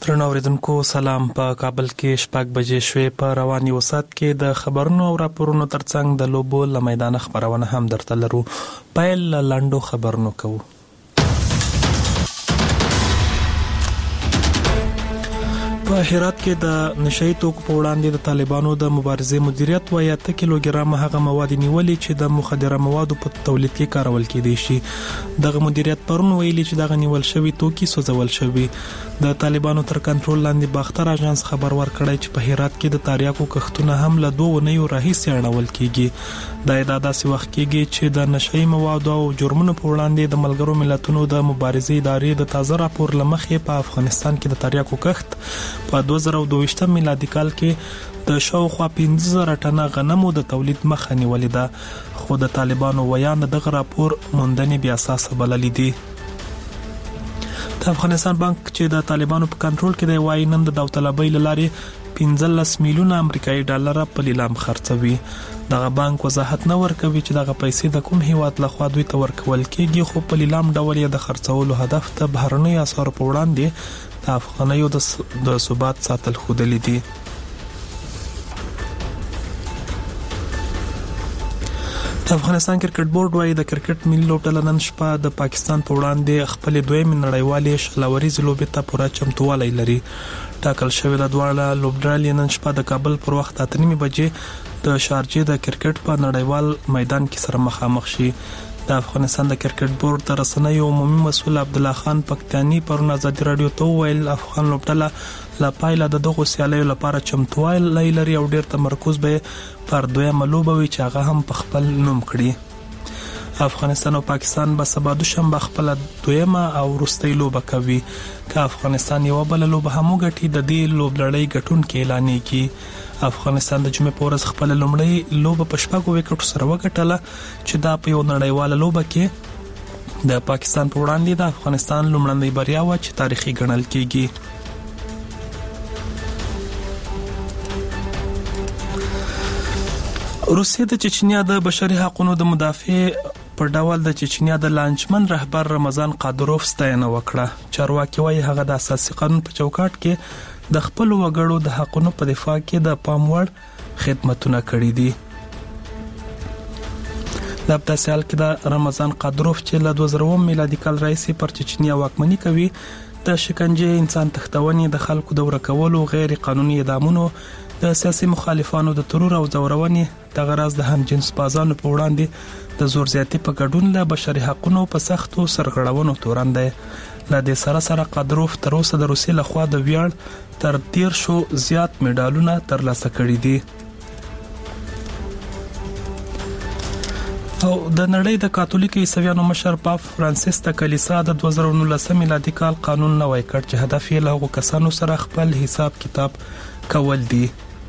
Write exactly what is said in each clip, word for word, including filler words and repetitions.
درنو اوریدونکو سلام. په کابل کې شپږ بجې شوې. په رواني وسات کې د خبرونو او راپورونو ترڅنګ د لوبو له میدان خبرونه هم درته لرو. پیل لاندو خبرونو کوو. په هرات کې د نشئی توکو په وړاندې د طالبانو د مبارزې مدیریت وایي اته کیلوګرام هغه مواد نیولې چې د مخدره موادو په تولید کې کارول کېدای شي. دغه مدیریت پرون ویلي چې دغه نیول شوی توکي سوځول شوی. د طالبانو تر کنټرول لاندې باختر اژانس خبر ورکړی چې په هرات کې د تاریاکو کښتونه هم له دوه نیو راهیسې اړول کېږي. دا د داسې وخت کېږي چې د نشئی موادو او جرمونو په وړاندې د ملګرو ملتونو د مبارزې ادارې د تازه راپور لمخې په افغانستان کې د تاریاکو کښت په دوه زره او دوه ویشتم میلادي کال کې د شاوخوا پنځه زره ټنه غنمو د تولید مخه نیولې ده، خو د طالبانو ویان دغه راپور موندنې بیا اساسه بللې دي. د افغانستان بانک چې د طالبانو په کنټرول کې دی وايي نن د داوطلبۍ له لارې پنځلس میلیونه امریکایي ډالر په لیلام خرڅوي. دغه بانک وضاحت نه ورکوي چې دغه پیسې د کوم هیواد لخوا دوی ته ورکول کېږي، خو په لیلام ډول یې د خرڅولو هدف د بهرنیو اسعارو په وړاندې د افغانیو د ثبات ساتل ښودلي دي. د افغانستان کرکټ بورډ وايي د کرکټ ملي لوبډله نن شپه د پاکستان په وړاندې خپل دویمې نړیوالې شلوريزې لوبې ته پوره چمتووالی لري. ټاکل شوی د دواړه لوبډلې نن شپه د کابل پر وخت اته نیمې بجې د شارجې د کرکټ په نړیوال میدان کې سره مخامخ شي. د افغانستان د کرکټ بورډ د رسنیو عمومي مسؤل عبدالله خان پکتیانی پرون ازادي رادیو ته ویل افغان لوبډله لا پایله د دغه سیالیو لپاره چمتووالی لري او ډیر تمرکز به پر دویمه لوبه وي چې هغه هم په خپل نوم کړي. افغانستان او پاکستان به سبا دوشنبه خپل دویمه او وروستۍ لوبه کوي. که افغانستان یو بل لوبه هم وګټي د دې لوبلړۍ ګټونکي اعلانېږي. افغانستان د جمعې په ورځ خپل لومړی لوبه په شپږو وکټو سره وګټله چې دا په یو نړیواله لوبه کې د پاکستان په وړاندې د افغانستان لومړنۍ بریا وه چې تاریخي ګڼل کېږي. روسیه د چچنیا د بشري حقوقو د مدافع په ډول د چچنیا د لانجمن رهبر رمضان قادروف ستاینه وکړه. چارواکي وايي هغه د اساسي قانون په چوکاټ کې د خپل وګړو د حقوقو په دفاع کې د پام وړ خدمتونه کړي دي. د داسې حال کې د رمضان قادروف چې له دوه زره اووه میلادي کال راهیسې پر چچنیا واکمني کوي د شکنجې، انسان تښتونې، د خلکو د ورکولو، غیر قانوني اعدامونو، د سیاسي مخالفانو د ترور او ځورونې، د غرض د هم جنس بازانو په وړاندې د زور زیاتی په ګډون له بشري حقوقو په سختو سرغړونو تورن دی. له دې سره سره قادروف تر اوسه د روسیې لخوا د ویاړ تر تیر شو زیات میډالونه ترلاسه کړي دي. او د نړۍ د کاتولیک عیسویانو مشر پاپ فرانسیس د کلیسا د دوه زره نولسم میلادي کال قانون نوی کړ چې هدف یې له هغو کسانو سره خپل حساب کتاب کول دي.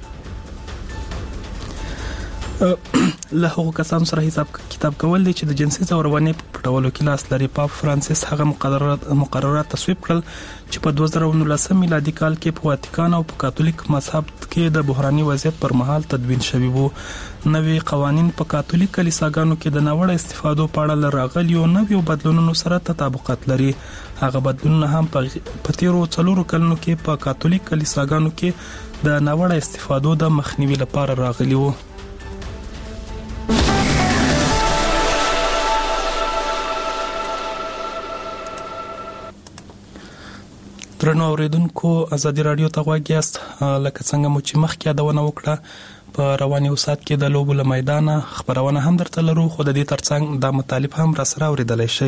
له هغو کسانو سره حساب کتاب کول دي چې د جنسي ځورونې په پټولو کې لاس لري. پاپ فرانسیس هغه مقررات مقررات تصویب کړل چې په دوه زره نولسم میلادي کال کې په واتیکان او په کاتولیک مذهب کې د بحراني وضعیت پر مهال تدوین شوي وو. نوې قوانین په کاتولیک کلیساګانو کې د ناوړه استفادو په اړه له راغلیو نویو بدلونونو سره تطابقات لري. هغه بدلونونه هم په تیرو څلورو کلونو کې په کاتولیک کلیساګانو کې د ناوړه استفادو د مخنیوي لپاره راغلي وو. درنو اوریدونکو ازادي رادیو ته غوږ یاست. لکه څنګه مو چې مخکې یادونه وکړه په رواني وسات کې د لوبو له میدانه خبرونه هم درته لرو، خو د دې ترڅنګ دا مطالب هم را سره اوریدلی شئ.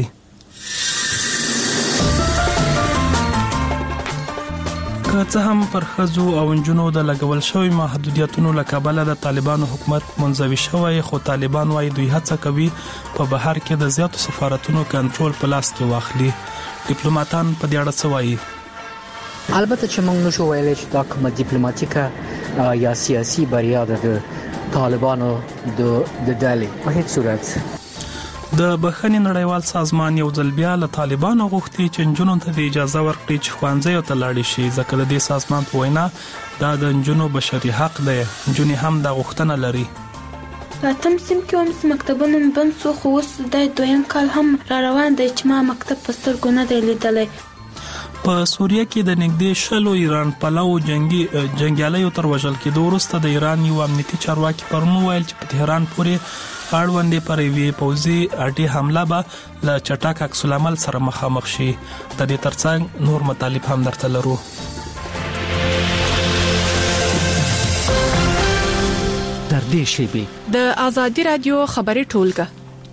که څه هم پر ښځو او نجونو د لګول شوی محدودیتونو له کبله د طالبانو حکومت منزوي شوی، خو طالبان وايي دوی هڅه کوي په بهر کې د زیاتو سفارتونو کنټرول په لاس کې واخلي. ډیپلوماټان په دې اړه څه وایي؟ البته چې موږ نشو ویلی چې دا کومه ډیپلوماټیکه یا سیاسي بریا ده د طالبانو د د ډلې په هیڅ صورت. د بخښنې نړیوال سازمان یو ځل بیا له طالبانو غوښتي چې نجونو ته د اجازه ورکړي چې ښوونځیو ته لاړې شي، ځکه د دې سازمان په وینا دا د نجونو بشري حق دی. نجونې هم دا غوښتنه لري. اتم سیم کې هم مکتبونه بند شو، خو اوس د دویم کال هم را روان دی چې ما مکتب په سترګو نه دی لیدلی. په سوریه کې د نږدې شلو ایران پلاو جنگي جنگیالیو تر وژل کېدو وروسته د ایران یو امنیتي چارواکي پرون ویل چې په تهران پورې اړوندې پر یوې پوځي اډې حمله به له چټک عکس العمل سره مخامخ شي. د دې ترڅنګ نور مطالب هم درته لرو. در دې شیبې د آزادي رادیو خبري ټولګه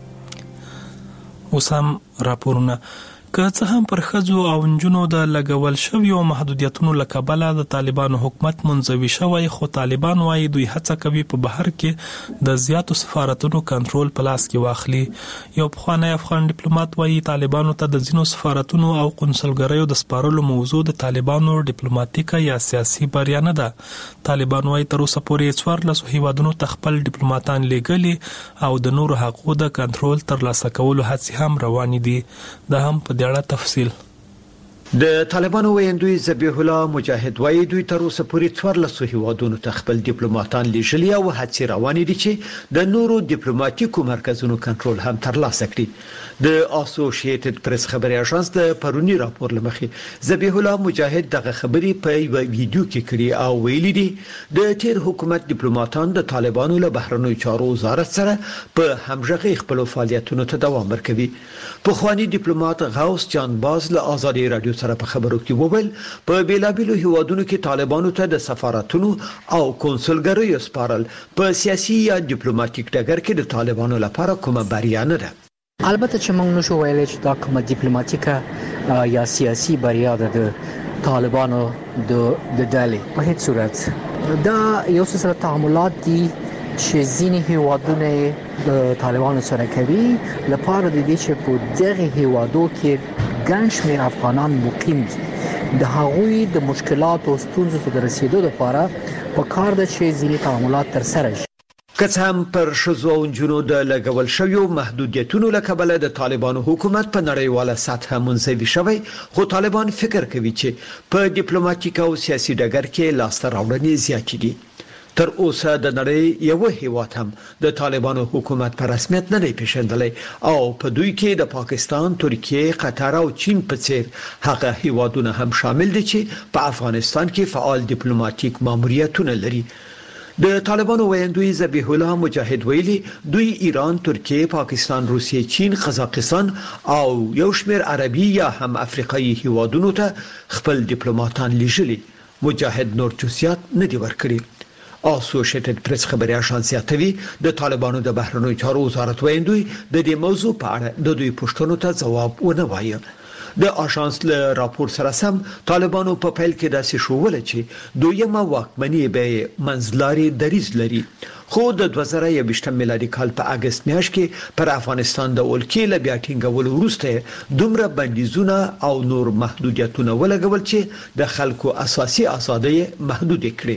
اوس هم راپورونه. که څه هم پر ښځو او نجونو د لګول شویو محدودیتونو له کبله د طالبانو حکومت منزوي شوی، خو طالبان وايي دوی هڅه کوي په بهر کې د زیاتو سفارتونو کنټرول په لاس کې واخلي. یو پخوانی افغان ډیپلوماټ وايي طالبانو ته د ځینو سفارتونو او قونسلګریو د سپارلو موضوع د طالبانو ډیپلوماټیکه یا سیاسي بریا نه ده. طالبان وايي تر اوسه پورې څوارلسو هیوادونو ته خپل ډیپلوماټان لیږلي او د نورو حقوقو د کنټرول ترلاسه کولو هڅې هم روانې دي. دا هم په تفصیل. د طالبانو ویندوی ذبیح الله مجاهد وايي دوی تر اوسه پورې څوارلسو هیوادونو ته خپل ډیپلوماټان لیږلي او هڅې روانې دي چې د نورو ډیپلوماټیکو مرکزونو کنټرول هم ترلاسه کړي. د اسوسییټډ پریس خبري اژانس د پرونی راپور لمخې ذبیح الله مجاهد دغه خبري په یو ویډیو کې کړي او ویلي دي د تیر حکومت ډیپلوماټان د طالبانو له بهرنیو چارو وزارت سره په همغږي خپل فعالیتونو ته دوام ورکوي. په خواني ډیپلوماټ غوث جان باز له آزادي رادیو سره په خبرو کې وویل په بیلابیلو هیوادونو کې طالبانو ته د سفارتونو او قونسلګریو سپارل په سیاسي یا ډیپلوماټیک ډګر کې د طالبانو لپاره کومه بریا نه ده. البته چې موږ نشو ویلای چې دا کومه ډیپلوماټیکه یا سیاسي بریا ده د طالبانو د د ډلې په هیڅ صورت. دا یو څه تعاملات دي چې ځینې هیوادونه د طالبانو سره کوي لپاره د دې چې په دغه هیوادو کې ګڼ شمېر افغانان مقیم دي. د هغوی د مشکلات او ستونزو ته د رسیدو لپاره په کار ده چې ځینې تعاملات ترسره شي. که څه هم پر ښځو او نجونو د لګول شویو محدودیتونو له کبله د طالبانو حکومت په نړیواله سطحه منزوي شوی، خو طالبان فکر کوي چې په ډیپلوماټیک او سیاسي ډګر کې لاسته راوړنې زیاتې دي. تر اوسه د نړۍ یو هیواد هم د طالبانو حکومت په رسمیت نه دی پیژندلی او په دوی کې د پاکستان، ترکیه، قطر او چین په څیر هغه هیوادونه هم شامل دي چې په افغانستان کې فعال ډیپلوماټیک ماموریتونه لري. د طالبانو ویندوی ذبیح الله مجاهد ویلي دوی ایران، ترکیه، پاکستان، روسیه، چین، قزاقستان او یو شمېر عربي یا هم افریقایي هیوادونو ته خپل ډیپلوماټان لیږلي. مجاهد نور جزئیات نه دی ورکړي. اسوسییټډ پریس خبري اژانس یاتوي د طالبانو د بهرنیو چارو وزارت ویندوی د دې موضوع په اړه د دوی پوښتنو ته ځواب ونه وایي. د اژانس له راپور سره سم طالبانو په پیل کې داسې شوول چې دویمه واکمني به منځلاري دریځ لري، خو د دوه زره یوویشتم میلادي کال په اگست میاشت کې پر افغانستان د ولکې له بیا ټینګولو وروسته دومره بندیزونه او نور محدودیتونه ولګول چې د خلکو اساسي آزادۍ محدود کړي.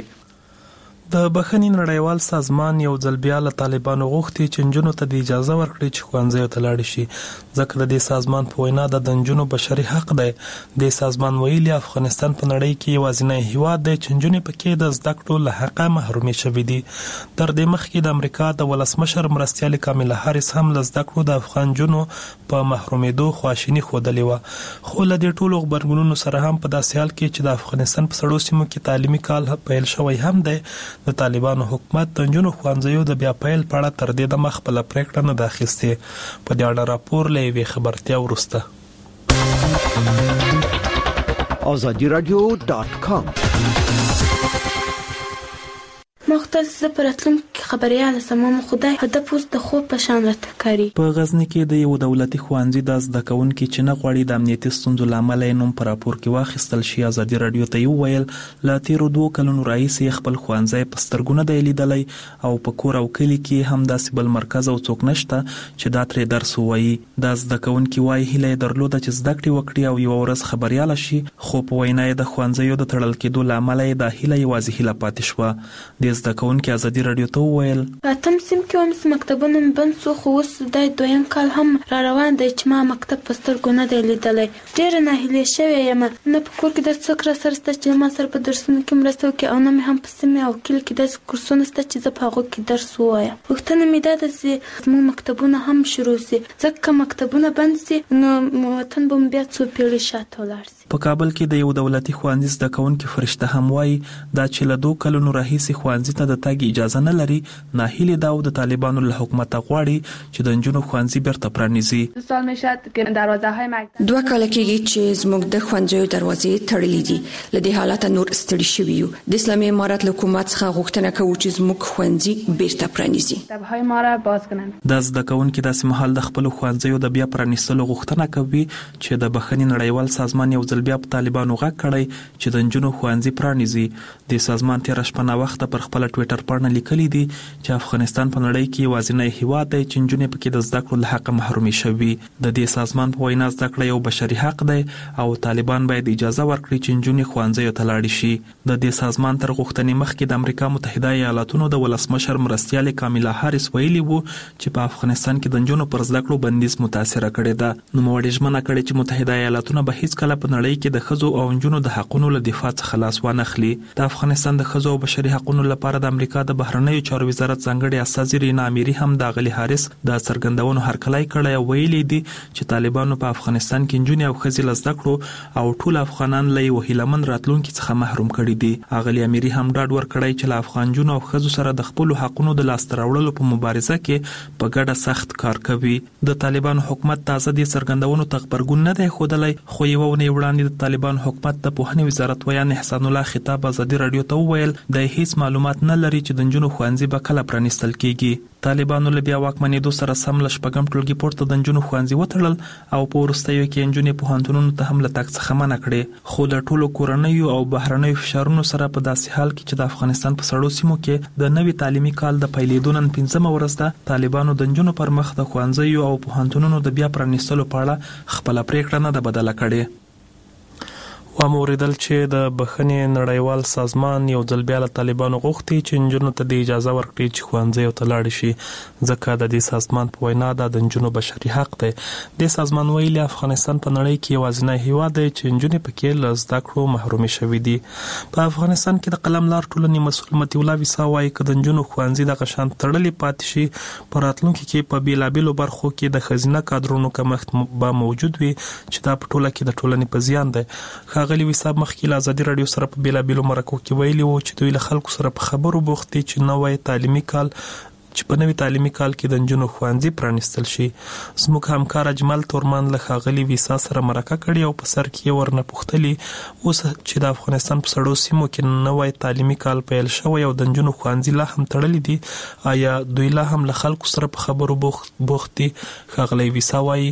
د بخښنې نړیوال سازمان یو ځل بیا له طالبانو غوښتي چې نجونو ته د اجازه ورکړي چې ښوونځیو ته لاړ شي، ځکه د دې سازمان په وینا د نجونو بشري حق دی. د سازمان ویلي افغانستان په نړۍ کې یوازینی هیواد دی چې نجونې پکې د زده کړو له حقه محرومې شوې دي. تر دې مخکې د امریکا د ولسمشر مرستیالې کاملا هاریس هم له زده کړو د افغان نجونو په محرومېدو خواشیني ښودلې وه. خو له دې ټولو غبرګونونو سره هم په داسې حال کې چې د افغانستان په سړو سیمو کې تعلیمي کال پیل شوی هم دی، د طالبانو حکومت د نجونو ښوونځیو د بیا پیل په اړه تر دې دمه خپله پرېکړه نه ده اخیستې. په دې اړه راپور له یوې خبرتیا وروسته. آزادی رادیو ډاټ کام مختص پراتلونکو خبريال سمون خدای هدف اوس د خوب په شان راته کاری. په غزنی کې د یو دولتي ښوونځي د زده کوونکو چې نه غواړي د امنیتي ستونزو لامل یې نوم په راپور کې واخیستل شي، آزادي رادیو ته یې وویل له تیرو دوو کلونو راهیسې خپل ښوونځی په سترګو نه دی لیدلی او په کور او کلي کې هم داسې بل مرکز او څوک نشته چې دا ترې درس ووایي. دا زده کوونکي وایي هیله یې درلوده چې زده کړې وکړي او یوه ورځ خبریاله شي، خو په وینا یې د ښوونځیو د تړل کېدو له امله یې دا هیله یوازې هیله پاتې شوه. د زده کوونکي آزادي رادیو ته وویل اتم سیم کې هم مکتبونه بند شو، خو اوس د دویم کال هم را روان دی چې ما مکتب په سترګو نه دی لیدلی. ډېره ناهیلې شوې یم، نه په کور کې داسې څوک راسره شته چې ما سره په درسونو کې مرسته وکړي او نه مې هم په سیمې او کلي کې داسې کورسونه شته چې زه په هغو کې درس ووایم. پوښتنه مې دا ده چې زموږ مکتبونه هم شروع شي، ځکه که مکتبونه بند شي نو وطن به مو بیا څو پیړۍ شاته ولاړ شي. په کابل کې د یو دولتي ښوونځي زده کوونکي فرشته هم وایي دا چې له دوه کلونو راهیسې ښوونځي ته د تګ اجازه نه لري. ناهیلې دا د طالبانو له حکومت غواړي چې د نجونو ښوونځي بیرته پرانیزي. دوه کال کېږي چې زموږ د ښوونځیو دروازې تړلې دي. له دې حالت نور ستړي شوي یو. د اسلامي امارت له حکومت څخه غوښتنه کوو چې زموږ ښوونځي بیرته پرانیزي. دا زده کوونکي داسې مهال د خپلو ښوونځیو د بیا پرانیستلو غوښتنه کوي چې د بخښنې نړیوال سازمان یو ځل بیا په طالبانو غږ کړی چې د نجونو ښوونځي پرانیزي. د سازمان تېره شپه ناوخته پر خپله ټویټر پاڼه لیکلي دي چې افغانستان په نړۍ کې یوازینی هیواد دی چې نجونې پکې د زده کړو له حقه محرومې شوي. د دې سازمان په وینا زده کړه یو بشري حق دی او طالبان باید اجازه ورکړي چې نجونې ښوونځیو ته لاړې شي. د دې سازمان تر غوښتنې مخکې د امریکا متحده ایالاتونو د ولسمشر مرستیالې کاملا هاریس ویلي وو چې په افغانستان کې د نجونو پر زده کړو بندیز متاثره کړې ده. نوموړي ژمنه کړې چې متحده ایالاتونه به هیڅ کله په نړۍ کې د ښځو او نجونو د حقونو له دفاع څخه لاس وانه خلي. د افغانستان د ښځو او بشري حقونو لپاره د امریکا د بهرنیو چارو وزارت ځانګړي استازي رینا امیري هم د اغلي هاریس د څرګندونو هرکلی کړی او ویلي دي چې طالبانو په افغانستان کې نجونې او ښځې له زده کړو او ټول افغانان له یو هیلهمن راتلونکي څخه محروم کړي دي. اغلي امیري هم ډاډ ورکړی چې له افغان نجونو او ښځو سره د خپلو حقونو د لاسته راوړلو په مبارزه کې په ګډه سخت کار کوي. د طالبانو حکومت تازه د څرګندونو ته غبرګون نه دی ښودلی، خو یوه اونۍ وړاندې د طالبان حکومت د پوهنې وزارت ویان احسان الله خطاب ازادي رادیو ته وویل د هیڅ معلومات نه لري چې د نجونو ښوونځي به کله پرانیستل کیږي. طالبانو له بیا واکمنېدو سره سم له شپږم ټولګي پورته د نجونو ښوونځي وتړل او په وروستیو کې نجونې پوهنتونونو ته هم له تګ څخه منع کړې. خو له ټولو کورنیو او بهرنیو فشارونو سره په داسې حال کې چې د افغانستان په سړو سیمو کې د نوي تعلیمي کال د پیلېدو نن پنځمه ورځ ده، طالبانو د نجونو پر مخ د ښوونځیو او پوهنتونونو د بیا پرانیستلو په اړه خپله پریکړه نه ده بدله کړې. واموریدل چې د بخښنې نړیوال سازمان یو ځل بیا له طالبانو غوښتي چې نجونو ته د اجازه ورکړي چې ښوونځیو ته لاړې شي، ځکه د دې سازمان په وینا دا د نجونو بشري حق دی. د سازمان ویلي افغانستان په نړۍ کې یوازینی هیواد دی چې نجونې پکې له زده کړو محرومې شوي دي. په افغانستان کې د قلم لار ټولنې مسؤل مطیع الله ویسا وایي که د نجونو ښوونځي دغه شان تړلې پاتې شي، په راتلونکي کې په بېلابېلو برخو کې د ښځینه کادرونو کمښت به موجود وي چې دا په ټوله کې د ټولنې په زیان دی. ښاغلي ویساب مخکې له ازادي رادیو سره په بیلابیلو مرکو کې ویلي وو چې دوی له خلکو سره په خبرو بوخت دي چې نوی تعلیمي کال چې په نوي تعلیمي کال کې د نجونو ښوونځي پرانیستل شي. زموږ همکار اجمل تورمان له ښاغلي ویسا سره مرکه کړې او په سر کې یې ورنه پوښتلي اوس چې د افغانستان په سړو سیمو کې نوی تعلیمي کال پیل شوی او د نجونو ښوونځي لا هم تړلي دي، آیا دوی لا هم له خلکو سره په خبرو بوخت دي؟ ښاغلی ویسا وایي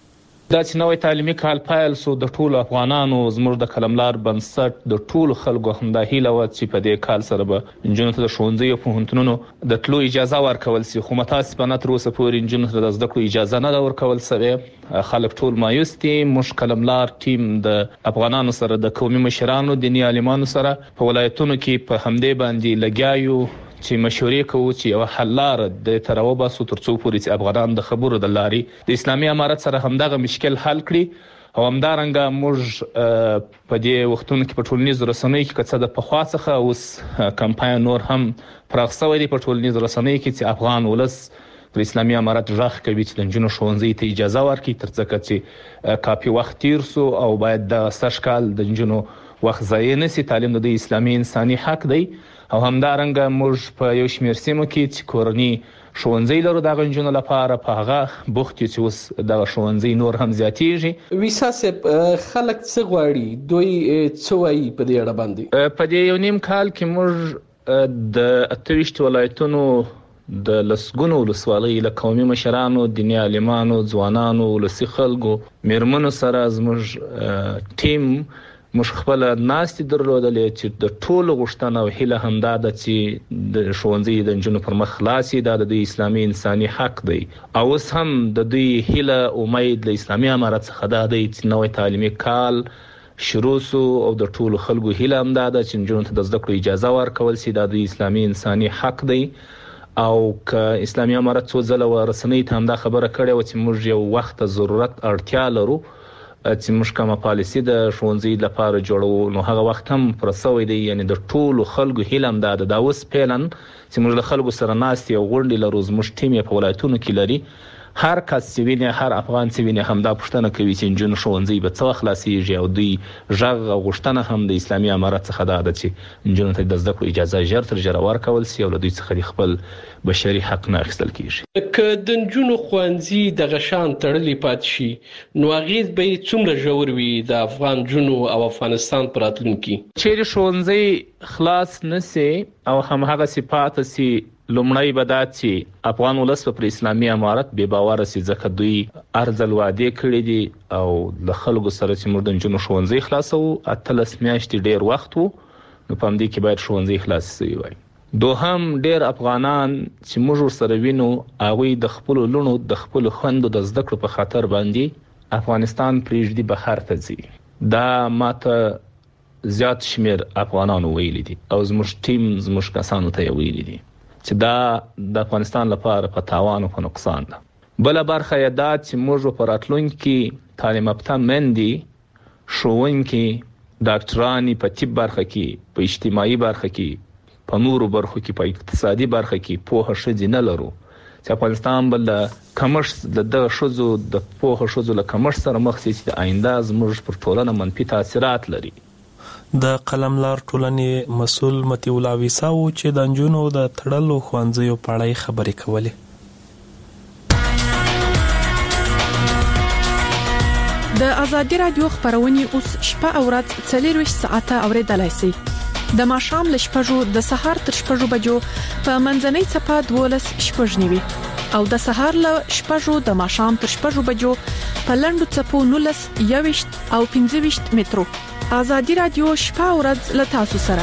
دا چې نوی تعلیمي کال پیل سو د ټولو افغانانو زموږ د قلملار بنسټ د ټولو خلکو همدا هیله وه چې په دې کال سره به نجونو ته د ښوونځیو پوهنتونونو د تلو اجازه ورکول سي، خو متاسفانه تر اوسه پورې نجونو ته د زده کړو اجازه نه ده ورکول سوې. خلک ټول مایوس دي. موږ قلملار ټیم د افغانانو سره د قومي مشرانو دیني عالمانو سره په ولایتونو کې په همدې باندې لګیا یو چې مشورې کوو چې یو حل لار د تر وباسو تر څو پورې چې افغانان د خبرو د لارې د اسلامي امارت سره همدغه مشکل حل کړي او همدارنګه موږ په دې وختونو کې په ټولنیزو رسنیو کې که څه د پخوا څخه اوس کمپاین نور هم پراخ شوی دی په ټولنیزو رسنیو کې چې افغان ولس پر اسلامي امارت غږ کوي چې د نجونو ښوونځي ته اجازه ورکړي، تر څو چې کافي وخت تیر سو او باید د سږ کال د نجونو وخت ضایع نه سي. تعلیم د اسلامي انساني حق دی او همدارنګه موږ په یو شمېر سیمو کې چې کورني ښوونځي لرو دغه نجونو لپاره په هغه بوخت یو چې اوس دغه ښوونځي نور هم زیاتېږي. ویسا صاحب خلک څه غواړي؟ دوی څه وایي په دې اړه باندې؟ په دې یو نیم کال کې موږ د اته ویشت ولایتونو د لسګونو ولسوالیو له قومي مشرانو، دیني عالمانو، ځوانانو، ولسي خلکو، میرمنو سره زموږ ټیم موږ خپل ناستې درلودلې چې د ټولو غوښتنه او هیله همدا ده چې د ښوونځي د نجونو پر مخ خلاص شي. دا د دوی اسلامي انساني حق دی او اوس هم د دوی هیله امید له اسلامي امارت څخه دا دی چې نوی تعلیمي کال شروع سو او د ټولو خلکو هیله همدا ده چې نجونو ته د زده کړو اجازه ورکول شي. دا د اسلامي انساني حق دی او که اسلامي امارت څو ځله رسنیو ته همدا خبره کړې وه چې موږ یو وخت ضرورت اړتیا لرو چې موږ کومه پالیسي د ښوونځي لپاره جوړو، نو هغه وخت هم پوره شوی دی. یعنې د ټولو خلکو هیله همدا ده. دا اوس فعلا چې موږ له خلکو سره ناستې او غونډې لرو، زموږ ټیم یې په ولایتونو کې لري هر کس چې ویني هر افغان چې ویني هم دا پوښتنه کوي چې جون ښوونځي به څو خلاصيږي او دوی ژغ غوښتنه هم د اسلامي امارت څخه ده چې جون ته د زده کړو اجازه ژر تر ژره ورکول سي او له دوی څخه خپل بشري حق نه اخیستل کیږي. که د جون ښوونځي د غشان تړلې پات شي نو اغیز به څومره ژور وي د افغان جنو او افغانستان پر راتلونکي. چې ښوونځي خلاص نشي او هم هغه صفات سي لومړی به دا چې افغان ولس پر اسلامي امارت بې باور سي ځکه دوی ارزل وعده کړې دي او د خلکو سره چې موږ د جنو ښوونځي خلاصو اتلس میاشتې ډیر وخت وو نو په همدې کې باید ښوونځي خلاص شي وای. دوهم ډیر افغانان چې موږ سره وینو هغه د خپل لونو د خپل خوندو د زده کړو په خاطر باندې افغانستان پریږدي بهر ته ځي. دا ماته زیات شمیر افغانانو ویلي دي او زموږ ټیم زموږ کسانو ته ویلي دي چې دا د افغانستان لپاره په تاوان او په نقصان ده. بل برخه یې دا چې موږ په راتلونکي تعلیم یافته مندي ښوونکي ډاکټرانی په طب برخه کې په اجتماعي برخه کې په نورو برخو کې په اقتصادي برخه کې پوهه شې نه لرو چې افغانستان بل کمرس د دغه شوزو د پوهه شوزو له کمرس سره مخ شي چې آینده زموږ پر ټولنه منفي تاثیرات لري. د قلملار ټولنې مسؤل متي الله ویسا و چې د انجونو د تړلو ښوونځیو په اړه خبرې کولې. د ازادي رادیو خبرونه اوس شپه او ورځ څلور ساعته اوریدلای شئ. د ماښام له شپږو د سهار تر شپږو بجو په منځنۍ چپه دولس شپږ نیوي او د سهار له شپږو د ماښام تر شپږو بجو په لنډو چپو نولس یويشت او پنځه ویشت مترو. ازادي رادیو شپه او ورځ له تاسو سره.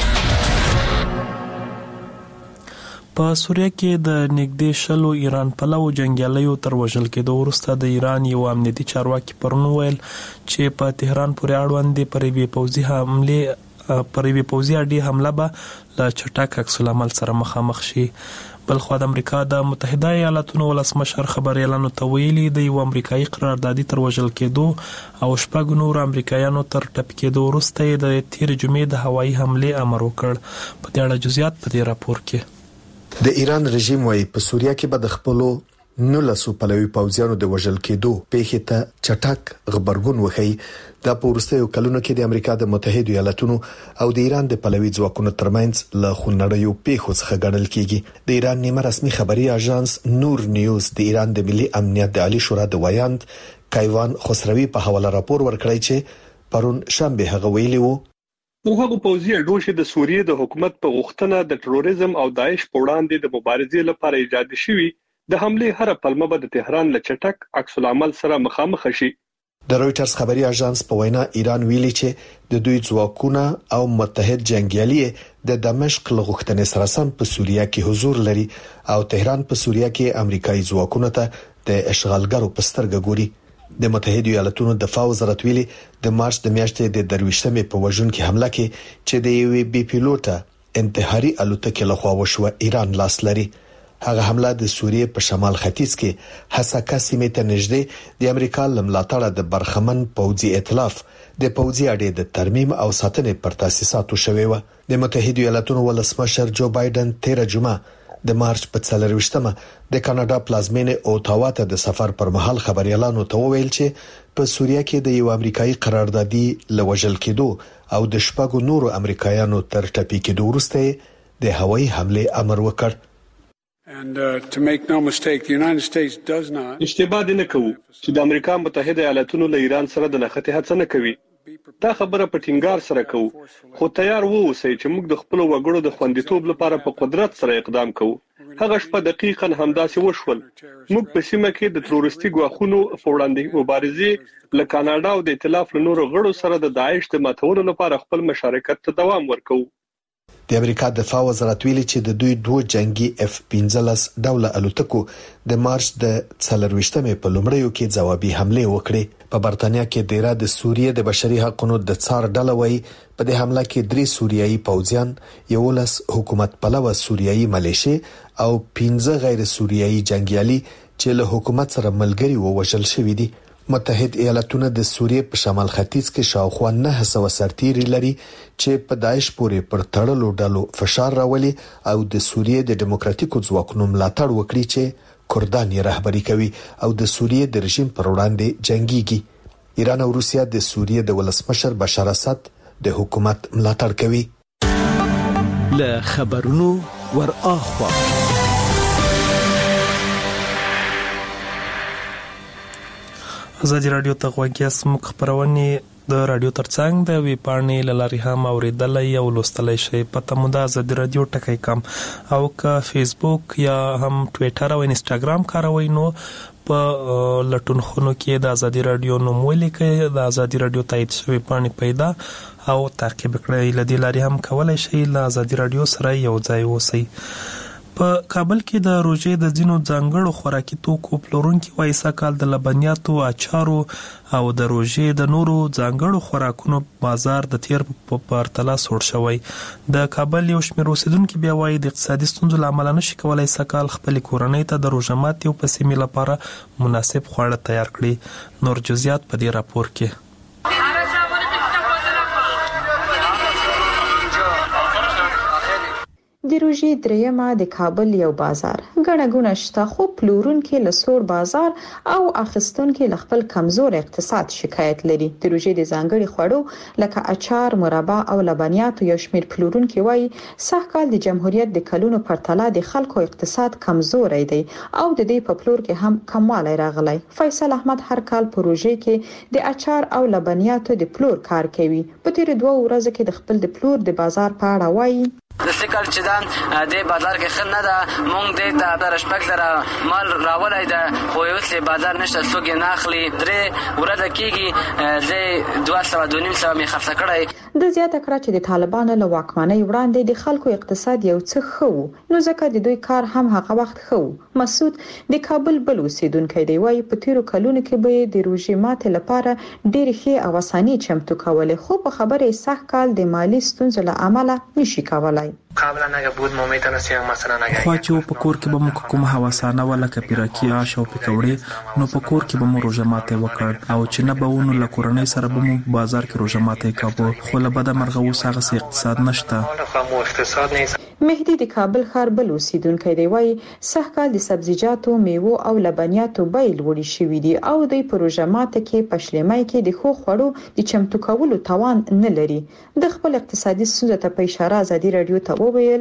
په سوریه کې د نږدې شلو ایران پلو جنگیالیو تر وژل کېدو وروسته د ایران یو امنیتي چارواکي پرون ویل چې په تهران پورې اړوند دی پر وی پوځي حمله پر وی پوځي اډې حمله به له چټک عکس العمل سره مخامخ شي. بل خو د امریکا د متحده ایالاتونو ولسمشر خبر اعلان تویلی د یو امریکایي قراردادي تر وژل کېدو او شپږ نور امریکایانو تر ټپ کېدو وروسته د تیر جمعې د هوایي حمله امر وکړ. په دې اړه جزئیات په دې راپور کې. د ایران رژیم وايي په سوریه کې به د خپلو نولسو پلوي پوځیانو د وژل کېدو پیښې ته چټک خبرګون وخی. دا په وروستیو کلونو کې د امریکا د متحده ایالاتونو او د ایران د پلوي ځواکونو ترمنځ له خونړیو پیښو څخه ګڼل کېږي. د ایران نیمه رسمي خبري اژانس نور نیوز د ایران د ملي امنیت د عالی شورا د ویاند کایوان خسروی په حواله راپور ورکړی چې پرون شنبه هغه ویلي وو هغه پوځي اډوشه د سوریې د حکومت په غوښتنه د تروریزم او داعش په وړاندې د مبارزې لپاره ایجاد شوی د حمله هر پلمه به د تهران له چټک عکس العمل سره مخامخ شي. د رويټرز خبري اژانس په وینا ایران ویلي چې د دوی ځواکونه او متحد جنگیالي د دمشق له غوښتنې سره سم په سوریه کې حضور لري او تهران په سوریه کې امریکایي ځواکونه ته د اشغالګرو په سترګه ګوري. د متحده ایالاتونو دفاع وزارت ویلي د مارچ د میاشتې د درويشتمې په وژونکو حمله کې چې د یوې بي پیلوټه انتحاري الوتکې لخوا وشوه ایران لاس لري. هغه حمله د سوریې په شمال ختیځ کې حساکه سیمه ته نږدې د امریکا لملاتړه د برخمن پوځي ائتلاف د پوځي اډې د ترمیم او ساتنې پر تاسیساتو شوې و. د متحده ایالاتونو ولسمشر جو بایدن تیر جمعه د مارچ په څلرويشتمه د کاناډا پلازمینې اوټاوا ته د سفر پر مهال خبريالانو ته وویل چې په سوریه کې د یو امریکایي قراردادي لوژل کېدو او د شپږو نورو امریکایانو تر ټپي کېدو وروسته د هوایي حمله امر وکړ. And uh, to make no mistake, the United States does not. اشتباه نه کوو چې د امریکا متحده ایالاتونو له ایران سره د نښتې هڅه نه کوي. دا خبره په ټینګار سره کوو خو تیار ووسئ چې موږ د خپل وګړو د خوندیتوب لپاره په قدرت سره اقدام کوو. هغه شپه دقیقاً همداسې وشول. موږ په سیمه کې د تروریستي ګواښونو په وړاندې مبارزې له کاناډا او د ائتلاف له نورو غړو سره د داعش د ماتولو لپاره خپل مشارکت ته دوام ورکوو. د امریکا دفاع وزارت ویلي چې د دوی دوه جنگي اف پنځلس ډوله الوتکو د مارچ د څلرويشتمې په لومړیو کې ځوابي حمله وکړه. په برتانیا کې ډیره د سوریې د بشري حقوقو د څار ډله وای په دې حمله کې درې سوریایي پوځیان، یولس حکومت پلوه سوریایي ملیشي او پنځه غیر سوریایي جنگیالي چې له حکومت سره ملګري ووژل شوي دي. متحد ایالاتونه د سوریې په شمال ختیځ کې شاوخوا نه سوه سرتیري لري چې په داعش پورې پر تړلو ډلو فشار راولي او د سوریې د ډیموکراتیکو ځواکونو ملاتړ وکړي چې کردان یې رهبری کوي او د سوریې د رژیم پر وړاندې جنگيږي. ایران او روسیا د سوریې د ولسمشر بشار اسد د حکومت ملاتړ کوي. له خبرونو ور اخوا ازادي رادیو ته غوږی اسمو خبرونه د رادیو ترڅنګ د وی پاڼې لاري هم اوریدلای او لوستلای شي. پته مو د ازادي رادیو ټکی کم او که فیسبوک یا هم ټوئیټر او انستګرام کاروي نو په لټون خونو کې د ازادي رادیو نوم ولیکئ، د ازادي رادیو تایید شوی پاڼې پیدا او تعقیب کړئ. لدی لاري هم کولای شي له ازادي رادیو سره یو ځای اوسئ. په کابل کې د روژې د ځینو ځانګړو خوراکي توکو پلورونکي وايي سږ کال د لبنیاتو، اچارو او د روژې د نورو ځانګړو خوراکونو بازار د تیر په پرتله سوړ شوی. د کابل یو شمېر اوسیدونکي بیا وايي د اقتصادي ستونزو له امله نشي کولای سږ کال خپلې کورنۍ ته د روژه ماتي او پسیمې لپاره مناسب خواړه تیار کړي. نور جزئیات په دې راپور کې. د روژې دریمه د کابل یو بازار ګڼه ګوڼه شته، خو پلورونکي له سوړ بازار او اخیستونکي له خپل کمزور اقتصاد شکایت لري. د روژې د ځانګړي خوړو لکه اچار، مربا او لبنیات یو شمېر پلورونکي وایي سږ کال د جمهوریت د کلونو پرتله د خلکو اقتصاد کمزوري دی او د دې په پلور کې هم کموالی راغلی. فیصل احمد هر کال په روژې کې د اچار او لبنیاتو د پلور کار کوي. په تیر دوه ورځو کې د خپل د پلور د بازار په اړه وایي د سکل چې دا د بازار کې خن نه ده، مونږ دې ته د رشپک سره مال راولای ده، خو یو څه بازار نشته، څوک نه اخلي. درې ورځې کېږي زه دوه سوه دوه نیم سوه مې خرڅ کړی. د زیاته کړه چې د طالبانو له واکمنۍ وړاندې د خلکو اقتصاد یو څه ښه و، نو ځکه د دوی کار هم هغه وخت ښه و. مسعود د کابل بل اوسیدونکی دی، وايي په تیرو کلونو کې به د روژې ماتې لپاره ډېر ښه او اساني چمتو کولې، خو په خبره سږ کال د مالی ستونزو له امله نشي کولای. قبلا اگه بود ما میتونستیم مثلا اگه خو چې په کور کې به موږ کوم هواسانه ولا کپیراکی آش او پکوړې نو په کور کې به مو روژه ماته وکړ او چې نه به ونو له کورنۍ سره به مو بازار کې روژه ماته کاوه، خو له بده مرغه اوس هغه اقتصاد نشته. مهدی د کابل ښار بل اوسیدونکی دی، وايي سږ کال د سبزیجاتو، میوو او لبنیاتو بیې لوړې شوې دي او د پروژه ماته کې پښلمای کې د خو خوړو د چمتو کولو توان نه لري. د خپل اقتصادي ستونزو ته په اشاره ازادي رادیو ته وویل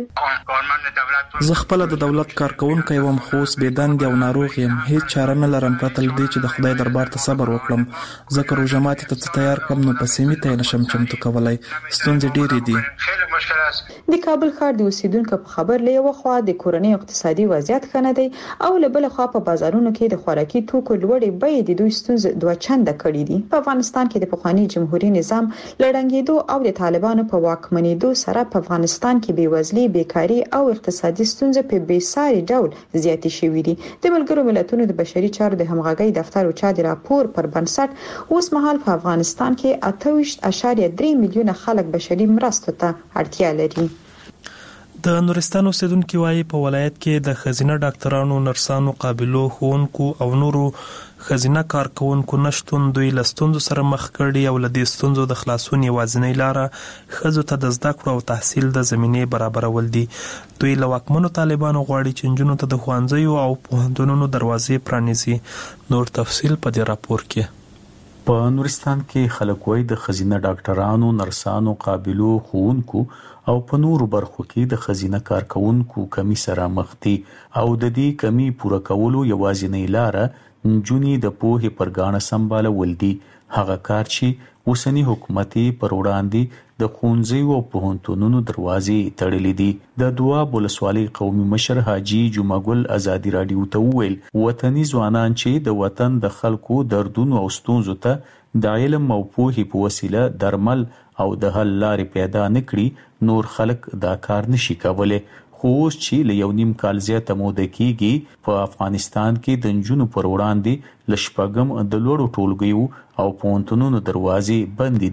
زه خپل د دولت کارکونکو وم، خو اوس بېدند او ناروغ یم، هیڅ چاره نه لرم پرته له دې چې د خدای دربار ته صبر وکړم، ځکه روژه ماتې ته تیار کړم نو په سیمې ته نشم چمتو کولای. ستونزې ډېرې دي. د کابل ښار د اوسیدونکو په خبر له یو خوا د کورنۍ اقتصادي وضعیت ښه نه دی او له بل خوا په بازارونو کې د خوراکي توکو لوړې بیې د دوی ستونزې دوه چنده کړې دي. په افغانستان کې د پخوانی جمهوریت نظام لړنګېدو او د طالبانو په واکمنېدو سره په افغانستان کې بېوزلي، بیکاري او اقتصادي ستونزې په بېساري ډول زیاتې شوې دي. د ملګرو ملتونو د بشري چارو د همغږۍ دفتر او چا د راپور پر بنسټ اوس مهال په افغانستان کې اته ویشت اعشاریه درې میلیونه خلک بشري مرستو ته اړتیا لري. د نورستان اوسیدونکو وايي په ولایت کې د خزینه ډاکټرانو، نرسانو، قابلو، ښوونکو او نورو خزینه کارکونکو نشټون دوی له ستونزو سره مخ کړي او له دې ستونزو د خلاصون یوازینۍ لاره ښځو ته د زده کړو او تحصیل د زمینې برابرول دي. دوی له واکمنو طالبانو غواړي چې نجونو ته د ښوونځیو او پوهنتونونو دروازې پرانیزي. نور تفصیل په دې راپور کې. په نورستان کې خلک وایي د خزینه ډاکټرانو، نرسانو، قابلو، ښوونکو او په نورو برخو کې د خزینه کارکونکو کمی سره مخ دي او د دې کمی پوره کولو یوازینۍ لاره نجونې د پوهې پر ګاڼه سمبالول دي. هغه کار چې اوسنی حکومت پر وړاندې د ښوونځیو او پوهنتونونو دروازې تړلې دي. د دواب ولسوالۍ قومي مشر حاجي جمعه ګل ازادي رادیو ته وویل وطني ځوانان چې د وطن د خلکو دردونو او ستونزو ته د علم او پوهې په وسیله درمل او د حل لارې پیدا نکړي نور خلک دا کار نشي کولای. خو اوس چې له یو نیم کال زیاته موده کېږي په افغانستان کې د نجونو پر وړاندې له شپږم د لوړو ټولګیو او پوهنتونونو دروازې بندې دي،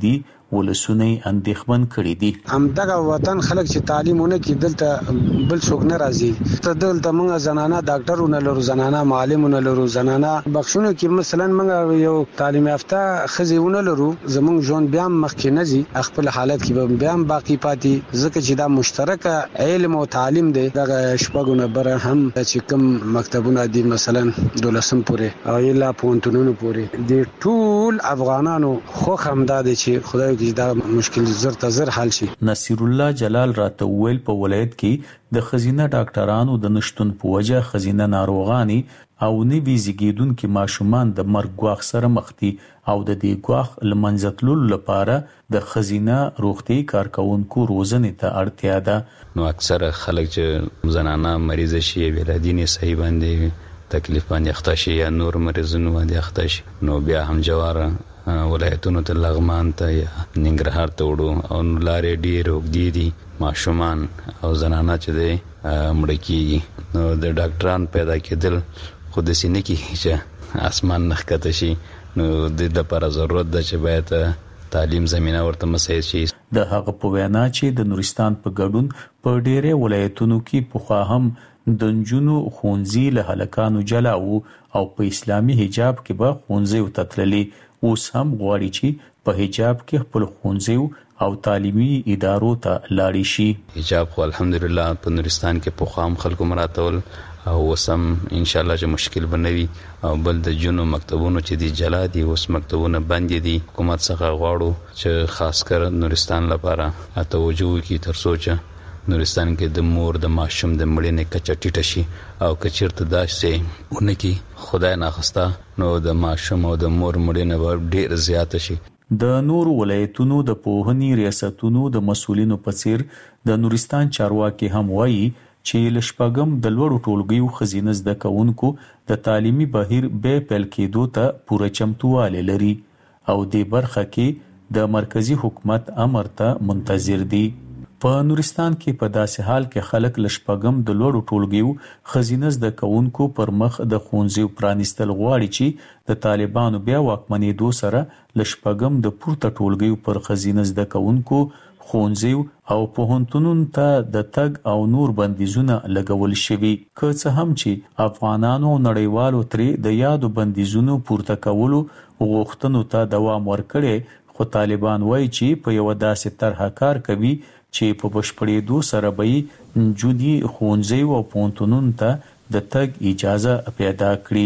ولسونه اندېښمن کړي دي. همدغه وطن خلک چې تعلیمونه کې دلته بل څوک نه راځي، ته دلته موږ زنانه ډاکټرونه لرو، زنانه معلمونه لرو، زنانه بخښونه کې مثلا موږ یو تعلیم یافته خزیونه لرو، زموږ ژوند بیا مخکې نه ځي، خپل حالت کې بیا باقی پاتې، ځکه چې دا مشترکه علم او تعلیم دی. دغه شپږونه بره هم چې کوم مکتبونه دي مثلا دولسم پورې او اله پونتونونو پورې د ټول افغانانو خو همدا دي چې خدای دې دا مشکل زر ته زر حل شي. نصیر الله جلال راته ویل په ولایت کې د خزینه ډاکټرانو د نشټون په وجه خزینه ناروغانی او نوي زیږیدونکو ماشومان د مرګ غواخ سره مخ دي او د دې غواخ لمنځتلو لپاره د خزینه روغتي کارکونکو روزنې ته اړتیا ده. نو اکثره خلک چې زنانه مریض شي ولادینی صحیح باندې تکلیف باندې اخته شي یا نور مریضونو باندې اخته شي، نو بیا هم جواره ولایتونو ته لغمان ته یا ننګرهار ته وړو او لارې ډېر اوږدې دي، ماشومان او زنانه چې دی مړه کېږي. نو د ډاکټران پیدا کېدل خو داسې نه کېږي چې اسمان نه ښکته شي، نو د دې لپاره ضرورت ده چې باید تعلیم زمینه ورته مساعد شي. د هغه په وینا چې د نورستان په ګډون په ډېرې ولایتونو کې پخوا هم د نجونو ښوونځي له هلکانو جلا وو او په اسلامي حجاب کې به ښوونځیو ته تللي، اوس هم غواړي چې په حجاب کې خپل ښوونځیو او تعلیمي ادارو ته لاړې شي. حجاب خو الحمدلله په نورستان کې پخوا هم خلکو مراتول او اوس هم انشاءالله چې مشکل به نه وي. او بل د جنو مکتبونو چې دي جلا دي، اوس مکتبونه بند دي. حکومت څخه غواړو چې خاص کر نورستان لپاره توجه وکړي تر څو چې نورستان کې د مور د ماشوم د مړینې کچه ټیټه شي، او که چیرته داسې ونه کې خدای ناخواسته نو د ماشوم او د مور مړینه به ډېر زیاته شي. د نور ولایتونو د پوهنې ریاستونو د مسولینو په څیر د نورستان چارواکي هم وایي چې لشپږم د لوړو ټولګیو خزینه زده کوونکو د تعلیمي بهیر به پیل کېدو ته پوره چمتووالی لري او د برخه کې د مرکزی حکومت امر ته منتظر دي. په نورستان کې په داسې حال کې خلک لشپږم د لوړو ټولګیو خزینه زده کوونکو پر مخ د ښوونځیو پرانیستل غواړي چې د طالبانو بیا واکمنېدو سره لشپږم د پورته ټولګیو پر خزینه زده کوونکو ښوونځیو او پوهنتونونو ته د تګ او نور بندیزونه لګول شوي، که څه هم چې افغانانو او نړیوالو ترې د یادو بندیزونو پورته کولو غوښتنو ته دوام ورکړي، خو طالبان وایي چې په یوه داسې طرحه کار کوي چې په بشپړېدو سره به یې نجونې ښوونځیو او پوهنتونونو ته د تګ اجازه پیدا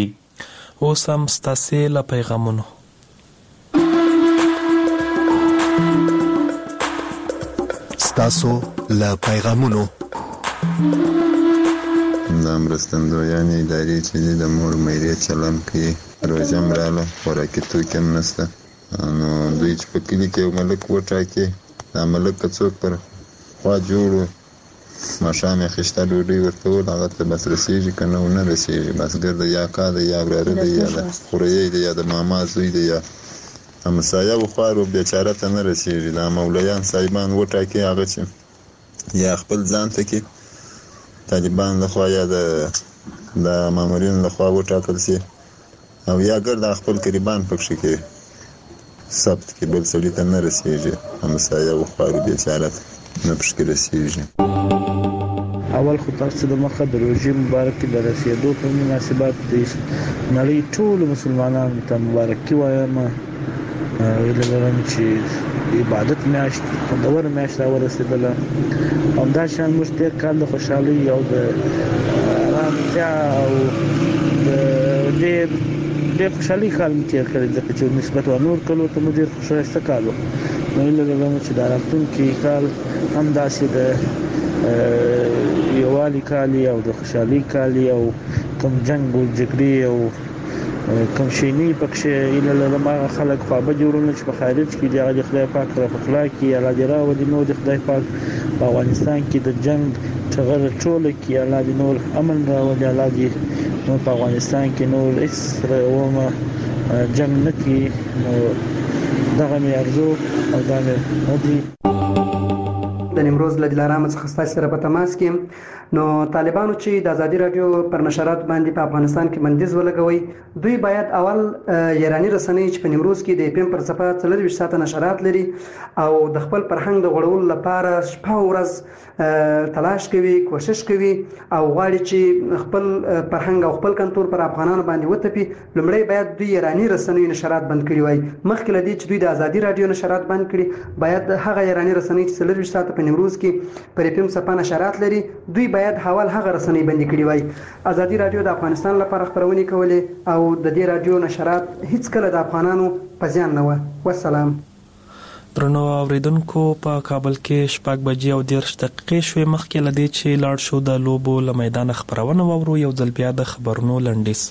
کړي. اوس هم ستاسې له پیغامونو ستاسو له پیغامونو د مرستندویانې ادارې چې دي د مور میرې چلم کوي، روژه هم راغله خوراکي توکي هم نشته، نو دوی چې په کلي کې یو ملک وټاکي، دا ملک که څوک پر خوا جوړ ماښام یې خشته ډوډۍ ورته ول، هغه ته بس رسېږي که نه ونه رسېږي، بسګر د یا کا د یا وراره دی یا د خوریی دی یا د ماما زوی دی یا همسایه و خوار و بیچاره ته نه رسېږي. دا مولیان صاحبان وټاکي هغه چې یا خپل ځان ته کې طالبان لخوا یا د د مامورینو لخوا وټاکل شي او یا ګرد خپل قریبان پکښې کې ثبت کې، بل سړي ته نه رسېږي، همسایه و خوار و بیچاره ته نه پکښې رسېږي. اول خو تاسو د مخه د روژې مبارک د رسیدو په مناسبت د نړۍ ټول مسلمانانو ته مبارکي وایم. ویل لرم چې عبادت میاشت خوندور میاشت راورسېدله، همداشان موږ تېر کال د خوشحالۍ او د ارامتیا او د ډېر ډېر خوشحالۍ کال مو تېر کړی، ځکه چې نسبت و نور کلو ته مو ډېر ښایسته کال و. نو هیله لرم چې د راتلونکي کال همداسې د یووالي کال او د خوشحالۍ کال او کوم جنګ او جګړې او کوم شي نه پکښې هیله لرم هغه خلک خوابه جوړونه چې په خارج کې دي هغه د خدای پاک رحمت الله کړي، الله دې راولي، نو د خدای پاک په افغانستان کې د جنګ ټغره ټوله کړي، الله دې نور امن راولي، الله دې نور په افغانستان کې نور هېڅ ومه جنګ نه کړي. نو دغه مې ارزو او دا مې ودي. د نیمروز له دلارام څخه ستاسو سره په تماس کې. نو طالبانو چې د ازادي رادیو پر نشرات باندې په افغانستان کې بندیز ولګوي، دوی باید اول ایرانی رسنۍ چې په نیمروز کې د پم پر صفه څلور ویشت ساعته نشرات لري او د خپل فرهنګ د غوړولو لپاره شپه او ورځ تلاش کوي، کوشش کوي او غواړي چې خپل فرهنګ او خپل کلتور پر افغانانو باندې وتپي، لومړی باید دوی ایرانی رسنۍ نشرات بند کړي وای. مخکې لدی چې دوی د ازادي رادیو نشرات بند کړي، باید هغه ایرانی رسنۍ چې څلور ویشت ساعته په نیمروز کې پر پم صفه نشرات لري، دوی باید حوال هغه رسنۍ بند کړي وای. ازادي رادیو د افغانستان لپاره خبرونه کولې او د دې رادیو نشرات هیڅ کله د افغانانو په زیان نه و. والسلام. درنو اوریدونکو، په کابل کې شپږ بجې او دېرش دقیقې شوې. مخکې لدی چې لاړ شو د لوبو له میدان خبرونه وورو، یو ځل بیا د خبرونو لنډیز.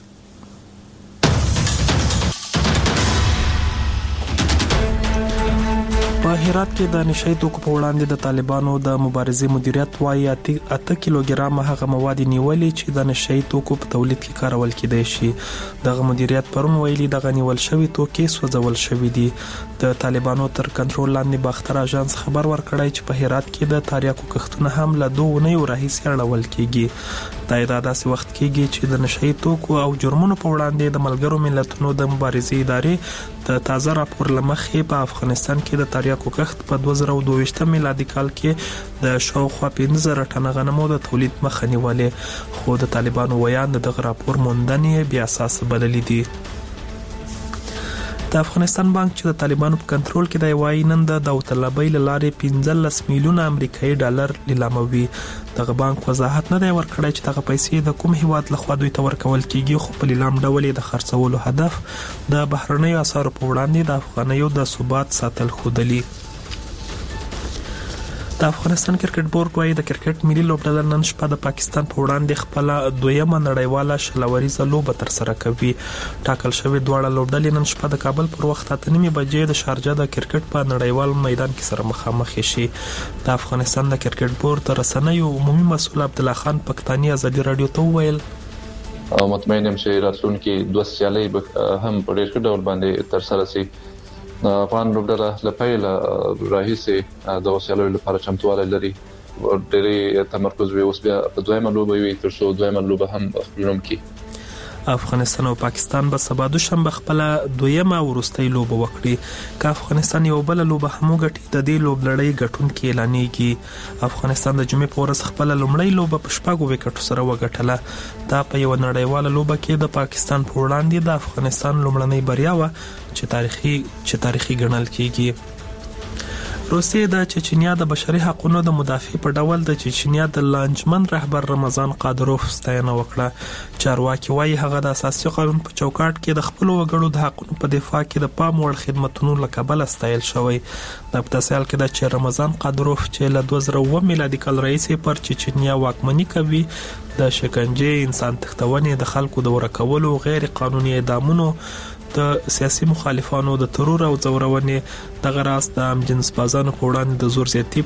په هرات کې د نشئی توکو په وړاندې د طالبانو د مبارزې مدیریت وايي اته کیلوګرام هغه مواد نیولې چې د نشئی توکو په تولید کې کارول کېدای شي. دغه مدیریت پرون ویلي دغه نیول شوی توکي سوځول شوی دي. د طالبانو تر کنټرول لاندې باختر اژانس خبر ورکړی چې په هرات کې د تاریاکو کښتونه هم له دوه اونیو راهیسې اړول کېږي. دا د داسې وخت کېږي چې د نشئی توکو او جرمونو په وړاندې د ملګرو ملتونو د مبارزې ادارې د تازه راپور لمخې په افغانستان کې د تاریاکو کښت په دوه زره دوه ویشت میلادي کال کې د شاوخوا پنځه زره ټنه غنمو د تولید مخه نیولې، خو د طالبانو ویان دغه راپور موندنې بیا اساس بللې دي. د افغانستان بانک چې د طالبانو په کنټرول کې دی وايي نن د داوطلبۍ له لارې پنځلس میلیونه امریکایي ډالر لیلاموي. دغه بانک وضاحت نه دی ورکړی چې دغه پیسې د کوم هیواد لخوا دوی ته ورکول کیږي، خو په لیلام ډول د خرڅولو هدف د بهرنیو اسعارو په وړاندې د افغانیو د ثبات ساتل ښودلي. د افغانستان کرکټ بورډ وايي د کرکټ ملي لوبډله نن شپه د پاکستان په وړاندې خپل دویمه نړیواله شلوریزه لوبه تر سره کوي. ټاکل شوی دواړه لوبډلې نن شپه د کابل پر وخت اته نیمې بجې د شارجه د کرکټ په نړیوال میدان کې سره مخامخ شي. د افغانستان د کرکټ بورډ د رسنیو عمومي مسؤل عبدالله خان پکتانی ازادي رادیو ته وویل او مطمئن یم چې راتلونکي دوه سیالۍ هم په ډېر ښه ډول باندې تر سره شي. افغان لوبډله له پیله راهیسې د وسیلو لپاره چمتوالی لري، ډېری تمرکز وي اوس بیا په دویمه لوبه وي تر څو دویمه لوبه هم خپلوم کی. افغانستان او پاکستان به سبا دوشنبه خپل دویمه ورستۍ لوبه وکړي. که افغانستان یو بل لوبه هم وګټي د دې لوبلړۍ ګټونکي اعلانېږي. افغانستان د جمعې په ورځ خپل لومړی لوبه په شپږو وکټو سره وګټله. دا په یو نړیواله لوبه کې د پاکستان په وړاندې د افغانستان لومړنۍ بریا و چې تاریخي چې تاریخي ګڼل کېږي. روسیې د چچنیا د بشري حقوقو د مدافع په ډول د چچنیا د لانجمن رهبر رمضان قادروف ستاینه وکړه. چارواکي وايي هغه د اساسي قانون په چوکاټ کې د خپل وګړو د حقوقو په دفاع کې د پام وړ خدماتونو لکبل استایل شوی. د پتاسیال کې د چې رمضان قادروف چې له دوه زره اووه میلادي کال راهیسې پر چچنیا واکمني کوي، د شکنجې، انسان تښتونې، د خلکو د ورکولو، غیر قانوني اعدامونو، د سیاسي مخالفانو د ترور او ځورونې، دغه راز د عام جنس بازانو په وړاندې د زور زیاتی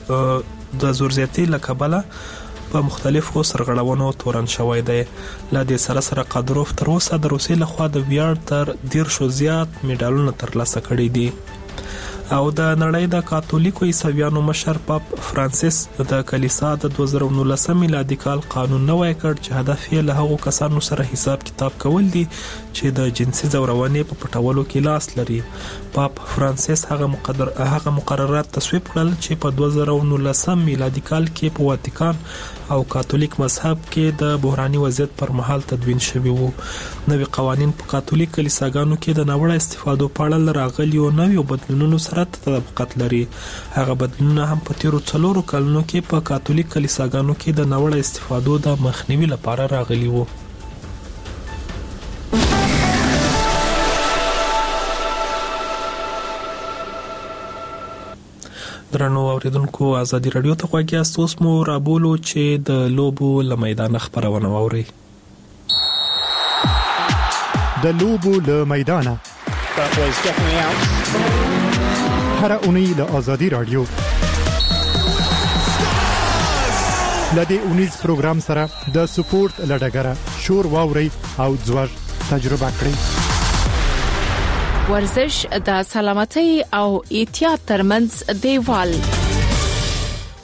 په د زور زیاتی لکبله په مختلفو سرغړونو تورن شوی دی. له دې سره سره قادروف تر اوسه د روسیې لخوا د ویاړ تر دیرشو زیات میډالونه ترلاسه کړي دي. او د نړۍ د کاتولیکو عیسویانو مشر پاپ فرانسیس د کلیسا د دوه زره نولسم میلادي کال قانون نوی کړ چې هدف یې له هغو کسانو سره حساب کتاب کول دي چې د جنسي ځورونې په پټولو کې لاس لري. پاپ فرانسیس هغه مقرر هغه مقررات تصویب کړل چې په دوه زره نولسم میلادي کال کې په واتیکان او کاتولیک مذهب کې د بحراني وضعیت پر مهال تدوین شوي وو. نوي قوانین په کاتولیک کلیساګانو کې د ناوړه استفادو په اړه راغلي او نوي بدلونونو سره تطابقات لري. هغه بدلونونه هم په تیرو څلورو کلونو کې په کاتولیک کلیساګانو کې د ناوړه استفادو د مخنیوي لپاره راغلي وو. درنو اوریدونکو، ازادي رادیو ته غوږی یاست. اوس مو رابولو چې د لوبو له میدان خبرونه واورئ. د لوبو له میدانه هر اونۍ له ازادي رادیو لدې اونیز پروګرام سره د سپورت لډګره شور واوري او ځوږ تجربه کړئ. ورزش د سلامتۍ او احتیاط ترمنځ دیوال.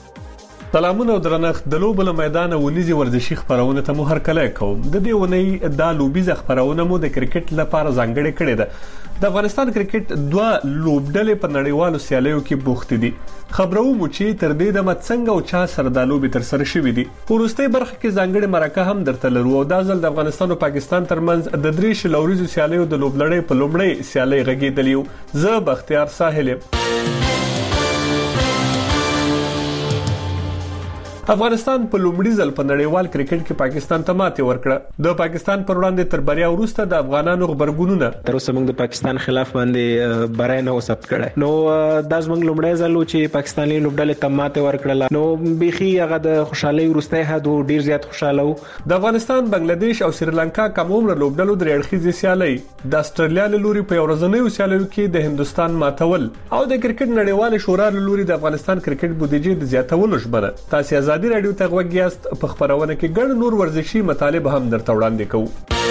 سلامونه او درنښت د لوبو له میدان ونیزي ورزشي خبرونه ته مو هرکلی کوم. د دې ونی د لوبیزه خبرونه مو د کرکټ لپاره ځانګړې کړې ده. د افغانستان کرکټ دوه لوبډلې په نړیوالو سیالیو کې بوخت دي. خبرو مو چې تر دې د مڅنګ او چا سره د لوبي تر سره شوې دي. ورسته برخه کې ځانګړې مرکه هم درته لرو او د ځل د افغانستان او پاکستان ترمنځ د درې شلوريزو سیالیو د لوبلړۍ په لومړۍ سیالي غږیدلیو. زه بختیار ساحل. افغانستان په لومړي ځل په نړیوال کرکټ کې پاکستان ته ماتې ورکړه. د پاکستان پر وړاندې تر بریا وروسته د افغانانو خبرګونونه تر اوسه موږ د پاکستان خلاف باندې برای نه وسب کړه. نو د زمنګ لومړی ځل چې پاکستاني لوبډلې ته ماتې ورکړه. نو بيخي هغه د خوشحالي وروسته هدا ډیر زیات خوشاله وو. د افغانستان، بنگلاديش او سریلانکا کوم عمر لوبډلو د اړخیزي سیالي د استرالیا له لوري په ورځنیو سیالیو کې د هندستان ماتول او د کرکټ نړیوال شورا له لوري د افغانستان کرکټ بودیجه د زیاتولو شبره. تاسو ازادي رادیو ته غوږیاست. په خبرونه کې ګڼ نور ورزشي مطالب هم درته وړاندې کوو.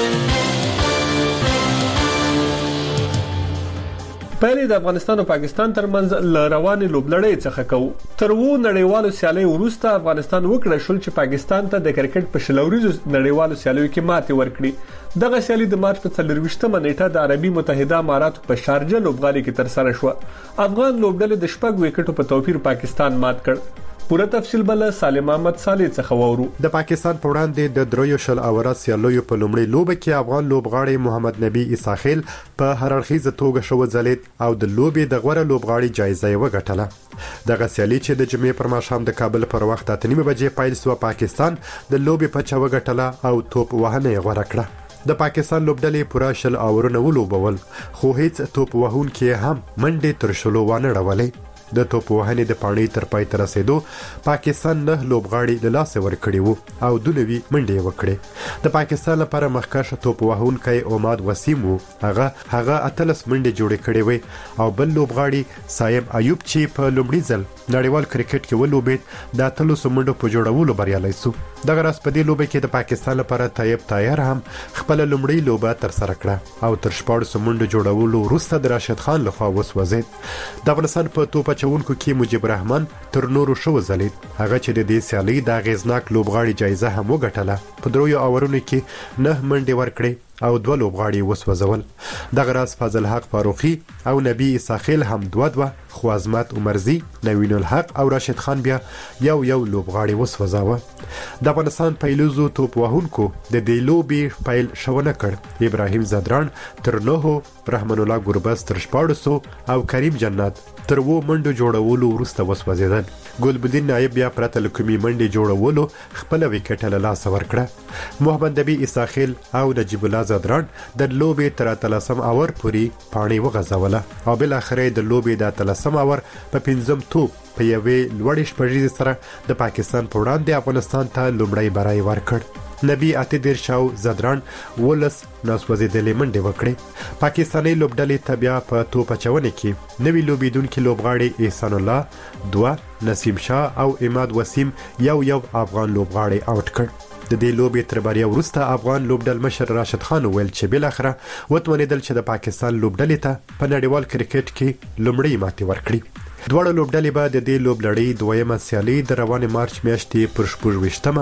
پهلې د افغانستان او پاکستان ترمنځ ل روانې لوبلړۍ څخه کوو. تر وو نړیوالو سیالیو وروسته افغانستان وکړه شول چې پاکستان ته د کرکټ په شلوريزو نړیوالو سیالیو کې ماتې ورکړي. دغه سیالي د مارچ په څلرويشتمه نیټه د عربي متحده اماراتو په شارجه لوبغالي کې تر سره شو. افغان لوبډلې د شپږ وکټو په توپیر پاکستان مات کړ. پوره تفصیل بل سالم احمد صالح څخه وورو. د پاکستان په وړاندې د دریو شل اورا سیالیو په لومړي لوبه کې افغان لوبغاړي محمد نبی اساخیل په هررخیزه توګه شو ځلید او د لوبي د غوړه لوبغاړي جایزه یې وګټله. دغه سیالي چې د جمعې پر ماښام د کابل پر وخت اته نیمه بجې پیل شو، پاکستان د لوبي په چا وګټله او توپ وهنه یې غوړه کړه. د پاکستان لوبډلې پورا شل اورونه ولوبول، خو هیڅ توپ وهون کې هم منډه تر شلو وانه ډولې. د توپ وهنې د پاڼې تر پای تر رسیدو پاکستان نه لوبغاړي د لاس ور کړی وو او دونوي منډې وکړې. د پاکستان لپاره مخکښ توپ وهونکی اماد وسیم وو. هغه هغه اتلس منډې جوړې کړې وي او بل لوبغاړي صاحب ایوب چې په لومړي ځل نړیوال کرکټ کې ولوبید د اتلس منډو په جوړولو بریالی شو. دغه راس په دې لوبه کې د پاکستان لپاره طیب طاهر هم خپل لومړی لوبه تر سره کړه او تر شپږ منډو جوړولو وروسته د راشد خان لخوا وسوځید. د افغانستان په توپ چونکو کې مجيب رحمان تر نورو شو ځلید. هغه چې د دې سیالي د غیزناک لوبغاړي جایزه هم وګټله. په دریو اورونو کې نه منډې ورکړې او دوه لوبغاړي وسوځول. دغه راز فضل حق فاروقي او نبی اساخیل هم دوه دوه، خو عظمت عمرزي، نوین الحق او راشد خان بیا یو یو لوبغاړي وسوځاوه. د افغانستان پیلوزو توپ وهونکو د دې لوبي پیل شونه کړ. ابراهیم زدران تر نهو، رحمان الله ګوربز تر شپاړسو او کریم جنات تر وو منډو جوړولو وروسته وسوځیدل. ګلبدین نائب بیا پرته لکومي منډي جوړولو خپل وکټ له لاس ورکړه. محمد نبی اساخیل او نجیب الله زدران د لوبي تر اتلسم اور پوری پاڼې وغځوله او بل اخره د لوبي د اتلسم اور په پنځم توپ په یوې لوړې شپږیزې سره د پاکستان په وړاندې افغانستان ته لومړی برای ورکړ. نبی اته دیر شاو زدران ولس ناسوځېدلې منډې وکړې. پاکستاني لوبډلې ته بیا په توپ اچونې کې نوي لوبیدونکي لوبغاړي احسان الله دوه، نسیم شاه او اماد وسیم یو یو افغان لوبغاړي آوټ کړ. د دې لوبې تر بریا وروسته افغان لوبډل مشر راشد خان ویل چې بل اخره وتوانېدل چې د پاکستان لوبډلې ته په نړیوال کرکټ کې لومړی ماتې ورکړي. دواړه لوبډلې به د دې لوبلړۍ دویمه سیالي د روانې مارچ میاشتې پر شپږویشتمه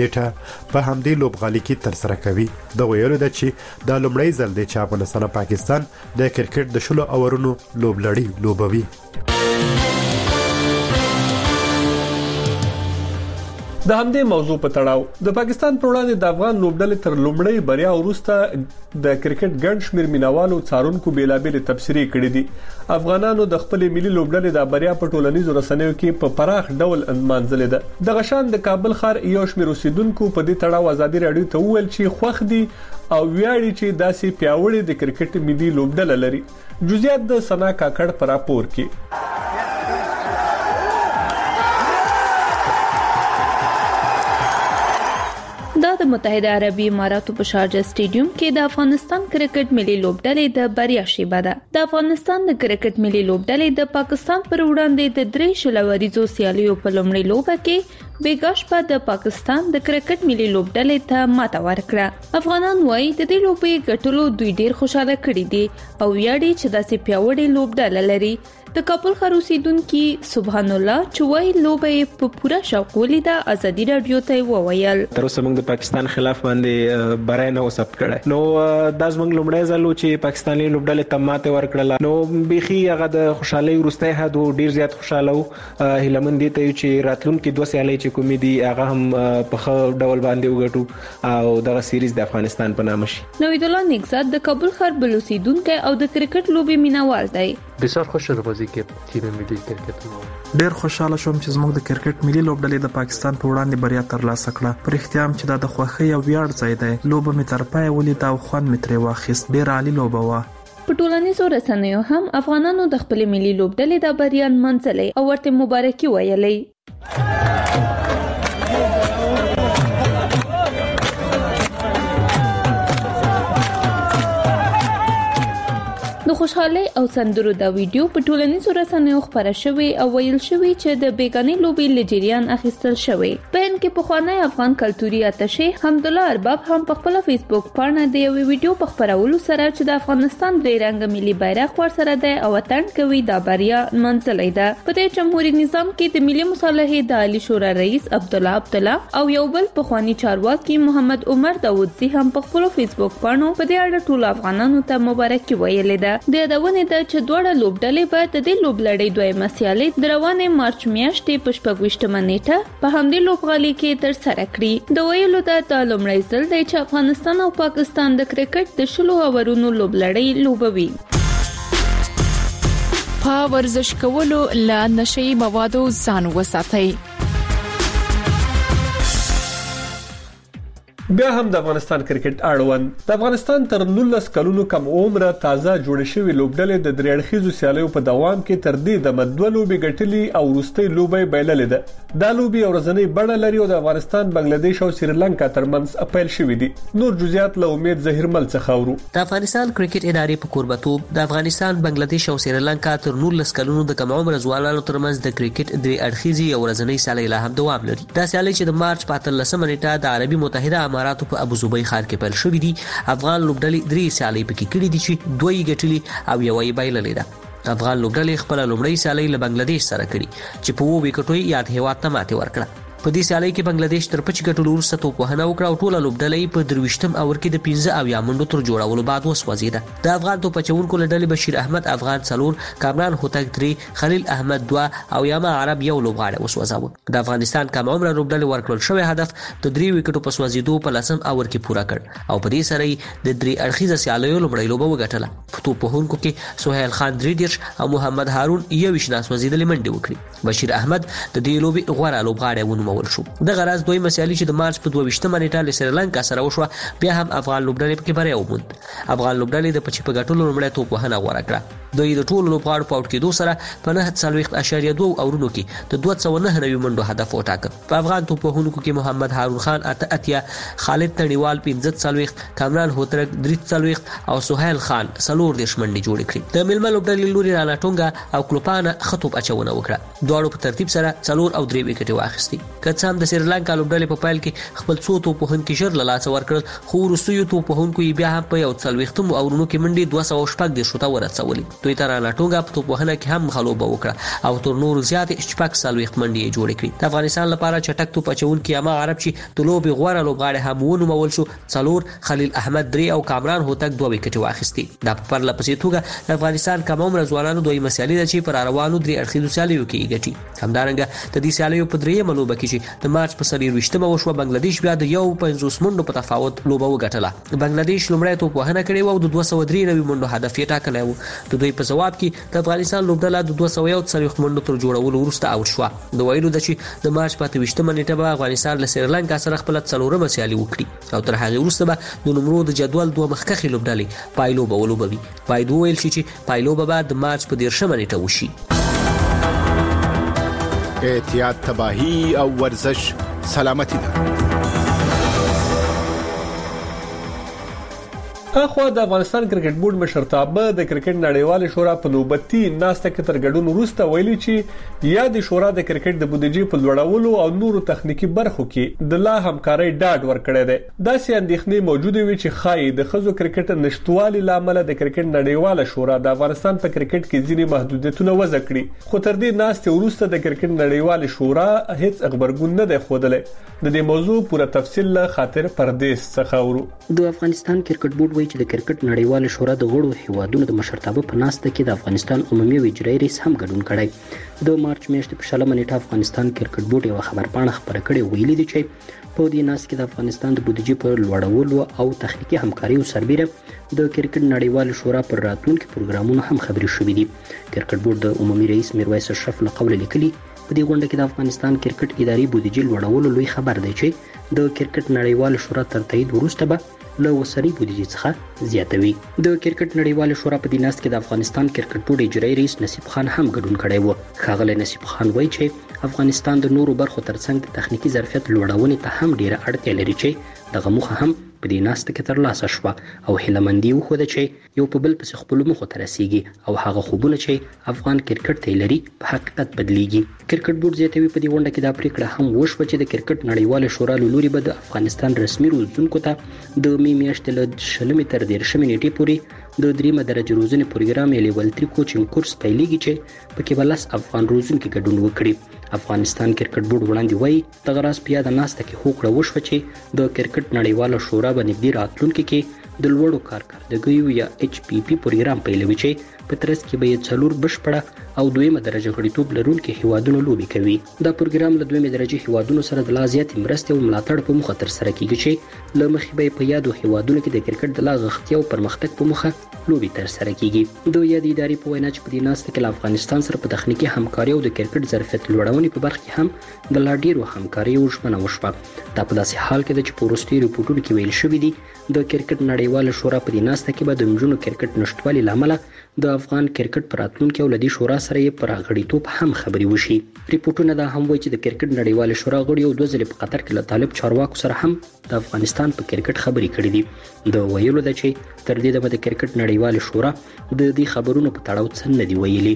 نیټه په همدې لوبغالي کې تر سره کوي. د ویلو ده چې دا لومړی ځل دی چې افغانستان او پاکستان د کرکټ د شلو اورونو لوبلړۍ لوبوي. د همدې موضوع په تړاو د پاکستان په وړاندې د افغان لوبډلې تر لومړی بریا وروسته د کرکټ ګڼ شمېر مینوالو څارونکو بیلابېل تبصرې کړې دي. افغانانو د خپل ملي لوبډلې د بریا په ټولنیزو رسنیو کې په پراخ ډول انمانځلې ده. د غشان د کابل ښار یو شمېر اوسیدونکو په دې تړاو ازادي رادیو ته وویل چې خوښ دي او ویاړي چې داسې پیاوړې د کرکټ ملي لوبډله لري. جزئیات د سنا کاکړ پر راپور کې. دا د متحده عربي اماراتو په شارجه سټیډیوم کې د افغانستان کرکټ ملي لوبډلې د بریا شیبه ده. د افغانستان د کرکټ ملي لوبډلې د پاکستان پر وړاندې د درې شلوریزو سیالیو په لومړۍ لوبه کې بیګاش په د پاکستان د کرکټ ملي لوبډلې ته ماته ورکړه. افغانان وايي د دې لوبې ګټلو دوی ډیر خوشاله کړي دي او ویاړي چې داسې پیاوړې لوبډله لري. د کابل ښار اوسیدونکو سبحان الله چوي لوبې په پوره شوق ولیدا ازادي رادیو ته وویل تر اوسه موږ د پاکستان خلاف باندې برای نه وسب کړه نو د زمنګ لومړی ځل چې پاکستاني لوبډلې تماته ورکړه نو بيخي هغه د خوشحالي ورسته هدو ډیر زیات خوشاله او هیلمن دي ته چې راتلونکو دوه سیالۍ چې کومې دي هغه هم په خو ډول باندې وګټو او دغه سیریز د افغانستان په نامه شي نوید الله نگزاد د کابل ښار بل اوسیدونکو او د کرکټ لوبې مینوال دی بسیار خوشاله بازی کې تیم ملي کرکټ مو ډیر خوشاله شوم چې زموږ د کرکټ ملي لوبډلې د پاکستان په وړاندې بریا ترلاسه کړه پر اختیام چې دا د خوښۍ او ویاړ ځای دی لوبه می تر پای ولید او خوند می ترې واخیست ډیر عالی لوبه و په ټولنیزو رسنیو هم افغانانو د خپل ملي لوبډلې د بریا منځلې او ورته مبارکي ویلې د خوشحالي او سندرو دا ویډیو په ټولنیزو رسنیو خبره شوې او ویل شوې چې د بیگانې لوبې لجریان اخیستل شوې په ان کې په خوانی افغان کلتوري اتشه حمد الله ارباب هم په خپل فیسبوک باندې د یو ویډیو په خبرولو سره چې د افغانستان درې رنګ ملي بیرغ ور سره ده او وطن کوي د بریا منځلې ده په دې جمهوریت نظام کې د ملي مصالحه د عالی شورا رئیس عبد الله عبد الله او یو بل په خوانی چارواکي محمد عمر داوودزی هم په خپل فیسبوک باندې په دې اړه ټول افغانانو ته مبارکي ویلې ده د یادونه ده چې دوړه لوبډلې به د دې لوبلړۍ دویمه سیالي د روانې مارچ میاشتې په شپږویشتمه نیټه په همدې لوبغالي کې تر سره کړي د ویلو ده د لومړی ځل دی چې افغانستان او پاکستان د کرکټ د شلو اورونو لوبلړۍ لوبوي په ورزش کولو له نشئی موادو ځان وساتئ. بیا هم د افغانستان کرکټ اړوند د افغانستان تر نولس کلونو کم عمره تازه جوړ شوی لوبډلې د درې اړخیزو سیالیو په دوام کې تر دې د مدوه لوبي ګټلې او وروستۍ لوبي بایللې ده. دا لوبي ورځنی بڼه لري او د افغانستان بنگلاديش او سریلانکا ترمنځ اپیل شوې دي. نور جزئیات له امید زهیرمل څخه اورو. د افغانستان کرکټ ادارې په کوربتوب د افغانستان بنگلاديش او سریلانکا تر نولس کلونو د کم عمره ځوانانو ترمنځ د کرکټ درې اړخیزي او ورځنی سیالي لا هم دوام لري. دا سیالي چې د مارچ په اتلسمه نیټه د عربي متحده اماراتو په ابو ظبي ښار کې پیل شوې دي. افغان لوبډلې درې سیالۍ پکې کړې دي چې دوی ګټلې او یو یې بایللې ده. افغان لوبډلې خپل لومړی سیالۍ له بنگلاديش سره کړې چې په وو وکټوي یاد هیواد ته ماته ورکړه. په دې سیالۍ کې بنگلاديش تر پچ ګټلو وروسته توپوهنه وکړه او ټول لوبډلې په درويشتم اور کې د پنځه او یا منډو تر جوړولو بعد وسوځیده. د افغان توپچونکو لډلې بشیر احمد افغان څلور، کامران هوتک درې، خلیل احمد دوه او یاما عرب یو لوبغاړی وسوځاوه. د افغانستان کم عمره لوبډلې ورکړل شوی هدف د درې وکټو په سوځیدو په لسم اور کې پوره کړ او په دې سره د درې اړخیزه سیالیو لومړی لوبه وګټله. په توپوهونکو کې سهیل خان درې دیرش او محمد هارون یو ویشنا سوځیدلې منډې وکړي. بشیر احمد د دې لوبې غوړه لوبغاړی ونومول شو. د غراز دوی مسیالي چې د مارچ په دوه ویشتمه نیټه له سریلانکا سره وشوه بیا هم افغان لوبډلې پکې بریا وموند. افغان لوبډلې د پچې په ګټلو لومړی توپوهنه غوړه کړه. دوی د ټولو لوبغاړو په اوټ کېدو سره په نه څلوېښت اعشاریه دوه اورونو کې د دوه سوه نهه نوي منډو هدف وټاکه. په افغان توپوهونکو کې محمد هارون خان اته اتیا، خالد تڼیوال پنځه څلوېښت، کامران هوترک درې څلوېښت او سهیل خان څلور دېرش منډې جوړې کړې. د میلمه لوبډلې لوري رانا ټونګا او کلوپانه ښه توپ اچونه وکړه. دواړو په ترتیب سره څلور او درې وکټې واخیستې. که څه هم د سریلانکا لوبډلې په پیل کې خپل څو توپوهونکي ژر له لاسه ورکړل خو وروستیو توپوهونکو یې بیا هم په یو څلوېښتمو اورونو کې منډې دوه سوه شپږ دېرشو ته ورسولې. دوی ته رانا ټونګا په توپوهنه کې هم ښه لوبه وکړه او تر نورو زیاتې شپږ څلوېښت منډې یې جوړې کړې. د افغانستان لپاره چټک توپ اچوونکي یاما عرب چې د لوبې غوره لوبغاړی هم ونومول شو څلور، خلیل احمد درې او کامران هوتک دوه وکټې واخیستې. دا په پرله پسې توګه د افغانستان کم عمره ځوانانو دویمه سیالي ده چې په راروانو درې اړخیزو سیالیو کې یې ګټي. همدارنګه د دې سیالیو په دریمه لوبه کې چې د مارچ په څلېرویشتمه وشوه بنگلاديش بیا د یو پنځوس منډو په تفاوت لوبه وګټله. بنگلاديش لومړی توپوهنه کړې وه او د دوه سوه درې نوي منډو هدف یې ټاکلی و. د دوی په ځواب کې د افغانستان لوبډله د دوه سوه یو څلوېښت منډو تر جوړولو وروسته اوټ شوه. د ویلو ده چې د مارچ په اته ویشتمه نیټه به افغانستان له سریلانکا سره خپله څلورمه سیالي وکړي او تر هغې وروسته به د نمرو د جدول دوه مخکښې لوبډلې پایلوبه ولوبوي. باید وویل شي چې پایلوبه به د مارچ په دېرشمه نیټه وشي. احتیاط، تباهي او ورزش سلامتی ده. خو د افغانستان کرکټ بورډ مشرتابه د کرکټ نړیوال شورا په نوبتي ناسته کې تر ګډون وروسته ویلي چې یا د شورا د کرکټ د بودیجې په لوړولو او نورو تخنیکی برخو کې د لا همکارۍ ډاډ ورکړی دی. داسې اندېښنې موجوده وي چې خای د خزو کرکټ نشټوالي لامل د کرکټ نړیوال شورا د افغانستان په کرکټ کې ځینې محدودیتونه وضع کړي. خو تر دې ناسته وروسته د کرکټ نړیوال شورا هیڅ خبرګون نه دی خوده. د دې موضوع پوره تفصیل له خاطر پردیس څخه ورو. د افغانستان کرکټ بورډ وایي چې د کرکټ نړیوال شورا د غړو هیوادونو د مشرتابه په ناسته کې د افغانستان عمومي اجرایي رئیس هم ګډون کړی. د مارچ میاشتې په شلمه نیټه افغانستان کرکټ بورډ یو خبرپاڼه خبره کړې ویلي دی چې په دې ناسته کې د افغانستان د بودیجې پر لوړولو او تخنیکی همکاري او سربېره د کرکټ نړیوال شورا پر راتلونکو پروګرامونو هم خبرې شوې دي. کرکټ بورډ د عمومي رئیس میرویس اشرف له قوله لیکلي په دې غونډه کې د افغانستان کرکټ اداري بودیجې لوړولو لوی خبر دی چې د کرکټ نړیوال شورا تر تایید وروسته به له وسري بودیجې څخه زیاتوي. د کرکټ نړیوال شورا په دې ناسته کې د افغانستان کرکټ بورډ اجرایي رئیس نصیب خان هم ګډون کړی و. ښاغلی نصیب خان وایي چې افغانستان د نورو برخو ترڅنګ د تخنیکی ظرفیت لوړونې ته هم ډیره اړتیا لري چې دغه موخه هم په دې ناسته کې ترلاسه شوه او هیلهمندي وښوده چې یو په بل پسې خپلو موخو ته رسیږي او هغه خوبونه چې افغان کرکټ ته لري په حقیقت بدلیږي. کرکټ بورډ زیاتوي په دې غونډه کې دا پریکړه هم وشوه چې د کرکټ نړیوال شورا له لوري به د افغانستان رسمي روزونکو ته د می میاشتې له شلمې تر دیرشمې نیټې پورې د دریمه درجه روزنې پروګرام یې لیول تری کوچینګ کورس پیلېږي چې پکې به لس افغان روزونکي ګډون وکړي. افغانستان کرکټ بورډ وړاندې وایي دغه راز په یاده ناسته کې هوکړه وشوه چې د کرکټ نړیواله شورا به نږدې راتلونکي کې د لوړو کارکردګیو یا ایچ پی پی پروګرام پیلوي چې په ترڅ کې به یې څلور بشپړه او دویمه درجه غړیتوب لرونکي هیوادونو لوبي کوي. دا پروګرام له دویمه درجه هیوادونو سره د لا زیاتې مرستې او ملاتړ په موخه ترسره کیږي چې له مخې به په یادو هیوادونو کې د کرکټ د لا غښتلي او پرمختګ په موخه لوبي ترسره کیږي. د یاد ادارې په وینا چې په دې ناسته کې له افغانستان سره په تخنیکی همکاري او د کرکټ ظرفیت لوړونې په برخه کې هم د لا ډیرو همکاري او ژمنه وشوه. دا په داسې حال کې ده چې په وروستیو ریپورټونو کې ویل شوي دي د کرکټ نړیواله شورا په دې ناسته کې به د نجونو کرکټ نشټوالي لامل د افغان کرکټ پر راتلونکي او لدی شورا سره یې پر غړیتوب هم خبري وشي. ریپورټونه دا هم وایي چې د کرکټ نړیواله شورا غړي او دوه ځلې په قطر کې له طالب چارواکو سره هم د افغانستان په کرکټ خبري کړې دي. د ویلو ده چې تر دې دمه د کرکټ نړیواله شورا د دې خبرونو په تړاو څه نه دی ویلي.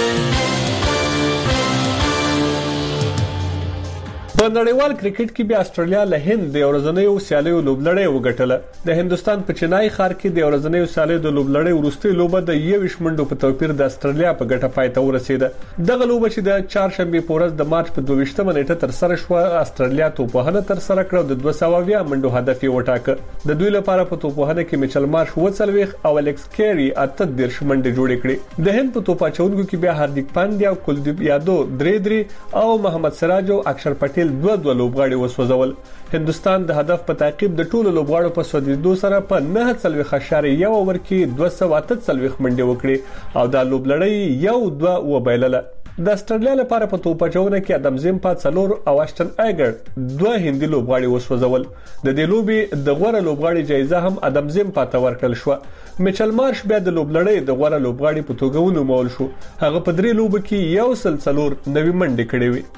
په نړیوال کرکټ کې بیا استرالیا له هند د ورځنیو سیالیو لوبلړۍ وګټله. د هندستان په چنای ښار کې د ورځنیو سیالیو د لوبلړۍ وروستۍ لوبه د یویش منډو په توپیر د استرالیا په ګټه پای ته ورسېده. دغه لوبه چې د چهارشنبه په ورځ د مارچ په دوه ویشتمه نیټه تر سره شوه استرالیا توپوهنه تر سره کړه د دوه سوه اویا منډو هدف یې وټاکه. د دوی لپاره په توپوهنه کې میچل مارش اووه څلوېښت او الکس کیری اته دېرش منډې جوړې کړې. د هند په توپاچونکو کې بیا هاردیک پانډیا او کلدیپ یادو درې درې او محمد سراج او اکشر پټیل دوه دوه لوبغاړي وسوځول. هندستان د هدف په تعقیب د ټولو لوبغاړو په سودیدو سره په نه څلوېښت اشاریه یو اوور کې دوه سوه اته څلوېښت منډې وکړې او دا لوبلړۍ یو دوه وبایلله. د استرالیا لپاره په توپاچونه کې ادم زیمپا څلور او اشټن ایګر دوه هندي لوبغاړي وسوځول. د دې لوبې د غوړه لوبغاړي جایزه هم ادم زیمپا ته ورکړل شو. میچل مارش بیا د لوبلړۍ د غوړه لوبغاړي په توګه ونومول شو. هغه په درې لوبو کې یو سل څلور نوي منډې کړې وې.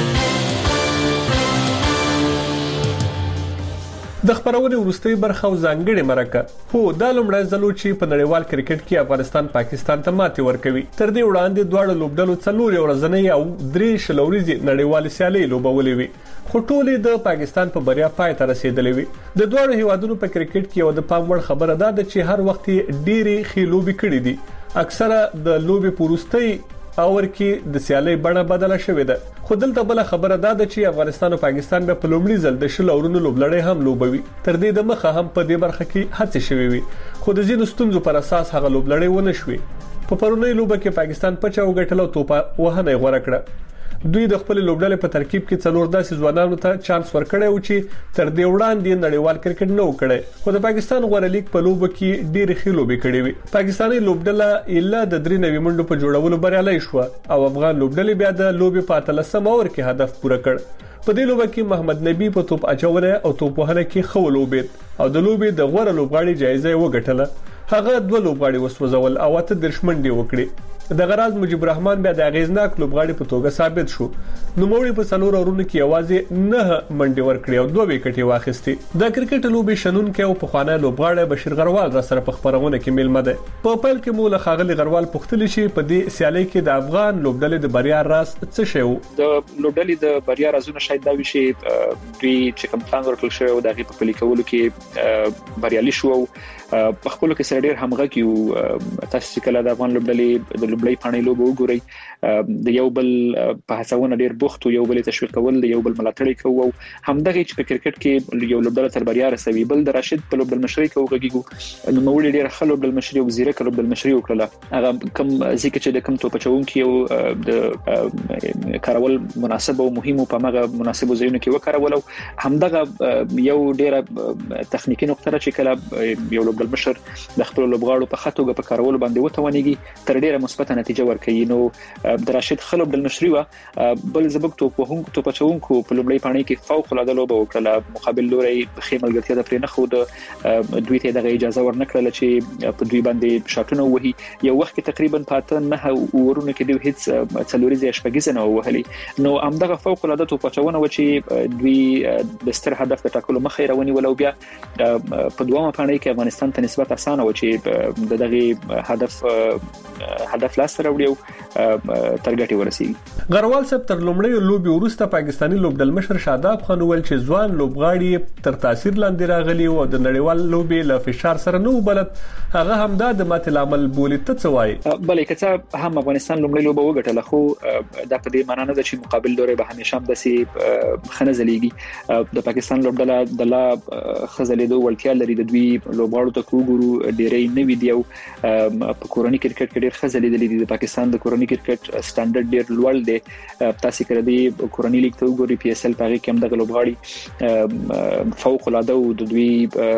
د خبرونې وروستۍ برخه او ځانګړې مرکه هو دا لومړی ځل چې په نړیوال کرکټ کې افغانستان پاکستان ته ماتې ورکوي. تر دې وړاندې دواړو لوبډلو څلور ورځنۍ او درې شلوريزي نړیوال سیالۍ لوبولې وي خو ټولې د پاکستان په بریا پای ته رسیدلې وي. د دواړو هیوادونو په کرکټ کې یو د پام وړ خبره ده چې هر وخت ډېری ښې لوبې کړې دي. اکثره د لوبې پروستۍ اور کې د سیالۍ بڼه بدله شوې ده. خو دلته بل خبره ده چې افغانستان او پاکستان به په لومړي ځل د شل اورونو لوبلړۍ هم لوبوي. تر دې د مخه هم په دې برخه کې هڅې شوې وي خو د ځینو ستونزو پر اساس هغه لوبلړۍ ونه شوې. په پرونی لوبه کې پاکستان پچا وګټل او توپه وهنه غوړه کړه. دوی د خپل لوبډلې په ترکیب کې څلور داسې ځوانانو ته چانس ورکړی و چې تر دې وړاندې نړیوال کرکټ نه وکړي خو د پاکستان غوړه لیګ په لوبه کې ډېرې ښې لوبې کړې وي. پاکستاني لوبډله الا د درې نوي منډو په جوړولو بریالۍ شوه او افغان لوبډلې بیا د لوبې په اتلسم اور کې هدف پوره کړ. په دې لوبه کې محمد نبی په توپ اچونه او توپ وهنه کې ښه ولوبېد او د لوبې د غوړه لوبغاړي جایزه وګټله. هغه دوه لوبغاړي وسوځول او اته درشمنډي وکړي. د غراز مجيب الرحمن بیا د اغیزناک لوبغاړي په توګه ثابت شو. نو موړي په څلور اورونو کې یوازې نه منډي ورکړي او دوه وکټي واخیستي. د کرکټ لوبي شنونکو او په خوانه لوبغاړي بشیر غروال را سره په خبرونه کې ملمه ده. په پیل کې مولا خاغلی غروال پوښتل شي په دې سیالي کې د افغان لوبډلې د بریا راز څه شی وو؟ د لوبډلې د بریا رازونه شاید دا وي چې دوی چې کوم پلان ورکړل شوی او د غي په پلي کولو کې بریالي شو. په خپل کې سره ډېر همغږي او تاسو کله د افغان لوبډلې د لوبډلې پاڼې لوب وګورئ د یو بل په هڅونه ډېر بوخت او یو بل تشویق کول د یو بل ملاتړ کوي. همدغه چې په کرکټ کې یو لوبډله تر بریا رسوي. بل د راشد په لوبډل مشري کوي نو موږ ډېر خلک لوبډل مشري او زیره لوبډل مشري وکړه. هغه کوم ځکه چې د کوم توپ چونکي او د کارول مناسب او مهم په مغه مناسب ځایونو کې وکړول. همدغه یو ډېر تخنیکی نقطه چې کله یو لوبډل مشر د خپل لوبغاړو په خطوګه په کارولو باندې وتوانيږي تر ډیره مثبت نتیجه ورکړي. نو د راشد خلوب د نشري و بل زبک توپ وهونکو توپ چونکو په لومړی پاڼې کې فوق العاده لوبه وکړه. مقابل لوري خېملګرتیا د پرې نه خو د دوی ته د اجازه ورنکړه چې په دوی باندې شاټونه وهي. یو وخت تقریبا پاته نه ورونه کې دوی هیڅ څلوريزه شپږیزه نه وهلي. نو همدغه فوق العاده توپ چونه و چې دوی د ستر هدف د ټاکلو مخې راونی ولو بیا په دوامه پاڼې کې افغانستان ته نسبت اسانه و چې د دغه هدف هدف لاس راوړیو ترګټي ورسیږي. غروال صاحب تر لومړی لوبي وروسته پاکستاني لوبډل مشر شاداب خان ول چې ځوان لوبغاړي تر تاثیر لاندې راغلي او د نړیوال لوبي له فشار سره نو بلد هغه هم د ماتل عمل بولی ته څوای. بلې کته هم افغانستان لومړی لوبه وګټله خو د په دې معنی نه چې مقابل لوري به همیشه هم دسي خنزلېږي. د پاکستان لوبډله د لا خزلېدو ولتیا لري. د دوی لوبغاړو ته کوګورو ډېرې نوې دی او په کورونی کرکټ کې ډېر خزلېدل دي. د پاکستان د کورونی کرکټ سټانډرډ ډېر لوړ دی. تاسو کړه دی کورونی لیګ ته وګورئ پی اس ال پاره کې هم د لوبغاړي فوق العاده او د دوی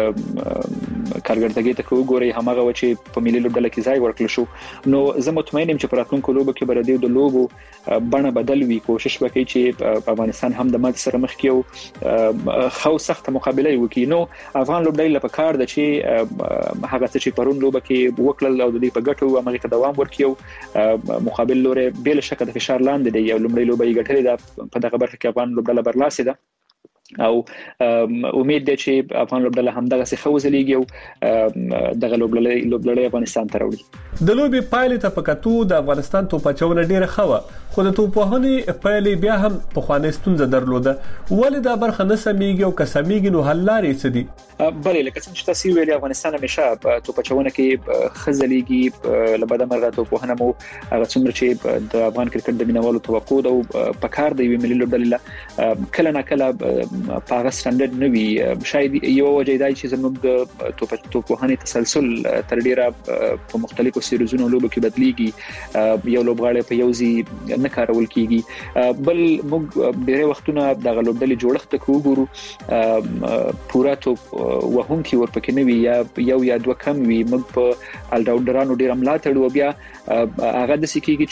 کارګردګي ته وګورئ همغه و چې په ملي لوبډله کې ځای ورکړل شو. نو زه مطمئن یم چې په راتلونکو لوبو کې بر دې د لوبو بڼه بدل وي. کوشش وکړي چې په افغانستان هم د مات سره مخ کېو خو سخت مقابله وکړي. نو افغان لوبډله په کار د چې هغه چې پرون لوبه کې وکړل او د دې په ګټو هغه ته دوام ورکړي. مقابل لوري بل شکه د فشار لاندې دی. یو لومړی لوبه یې ګټلې ده په دغه برخه کې افغان لوبډله برلاسه ده او امید ده چې افغان لوبډله هم دغه څه خوځلېږي او دغه لوبډله لوبډله افغانستان ته راوړي. د لوبي پایلې ته پکاتو د افغانستان توپچونه ډیره خو خو د توپوهنې پایلې بیا هم په خوانې ستونزه درلوده. ولې دا برخه نه سمېږي او که سمېږي نو حل لارې څه دي؟ بلې لکه څنګه چې تاسو ویلي افغانستان همیشه په توپچونه کې خزلېږي. لبدا مرغه توپوهنه مو هغه څومره چې د افغان کرکټ د مینوالو توقع ده او په کار دی ملي لوبډله کله نه کله په هغه سټانډرډ نه وي. شاید یو وجه دی چې زموږ د توپ توپوهنې تسلسل تر ډیره په مختلفو سیریزونو لوبو کې بدليږي. یو لوبغاړی په یو ځای نه کارول کیږي. بل موږ ډېر وختونه د لوبډلې جوړښت ته وګورو پورا توپ وهونکي ورپکې نه وي یا یو یا دوه کم وي. موږ په الراوندرانو ډېر ملاتړ و بیا هغه د سکیږي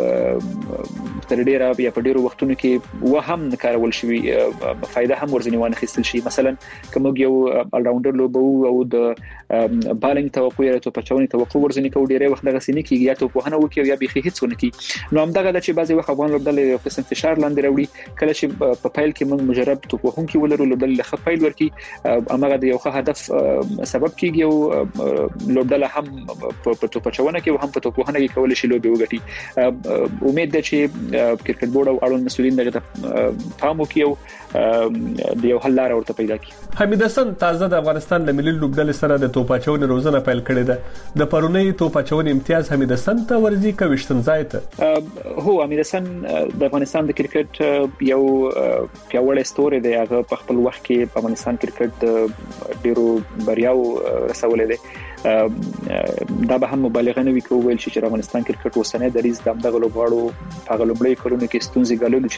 چې تر ډیره بیا په ډیرو وختونو کې و هم کارول شي فائدہ هم ورځنی وانه خستل شي. مثلا کوم یو الراوندر لوبو او د بالینګ توقع یا ته پچونی توقع ورځنی کو ډیره وخت دغه سینې کې یا ته په هنه وکي یا بيخي هیڅ ونه کی. نو هم دغه چې بعضي وخت افغان لوبډلې یو قسم فشار لاندې راوړي. کله چې په فایل کې موږ مجرب تو په هم کې ولرو لوبډلې له فایل ورکی امغه د یو ښه هدف سبب کیږي او لوبډله هم په تو پچونه کې هم په تو په هنه کې کول شي لوبي وګټي. امید ده چې کرکټ بورډ او اړوند مسولین دغه پام وکيو د یو حل لار ورته پیدا کړي. حمید حسن تازه د افغانستان د ملي لوبډلې سره د توپاچونې روزنه پیل کړې ده. د پرونی توپاچونې امتیاز حمید حسن ته ورزي کوي شتنځای ته. هو حمید حسن د افغانستان د کرکټ یو پیاوړی ستوري دی. هغه په خپل وخت کې په افغانستان کرکټ د ډیرو بریاو رسولې دی. دا به هم مبالغه نه وی کوول چې افغانستان کرکټ وسنه د ریز دغه لوبغاړو په غلوبړې کولو کې ستونزې غلول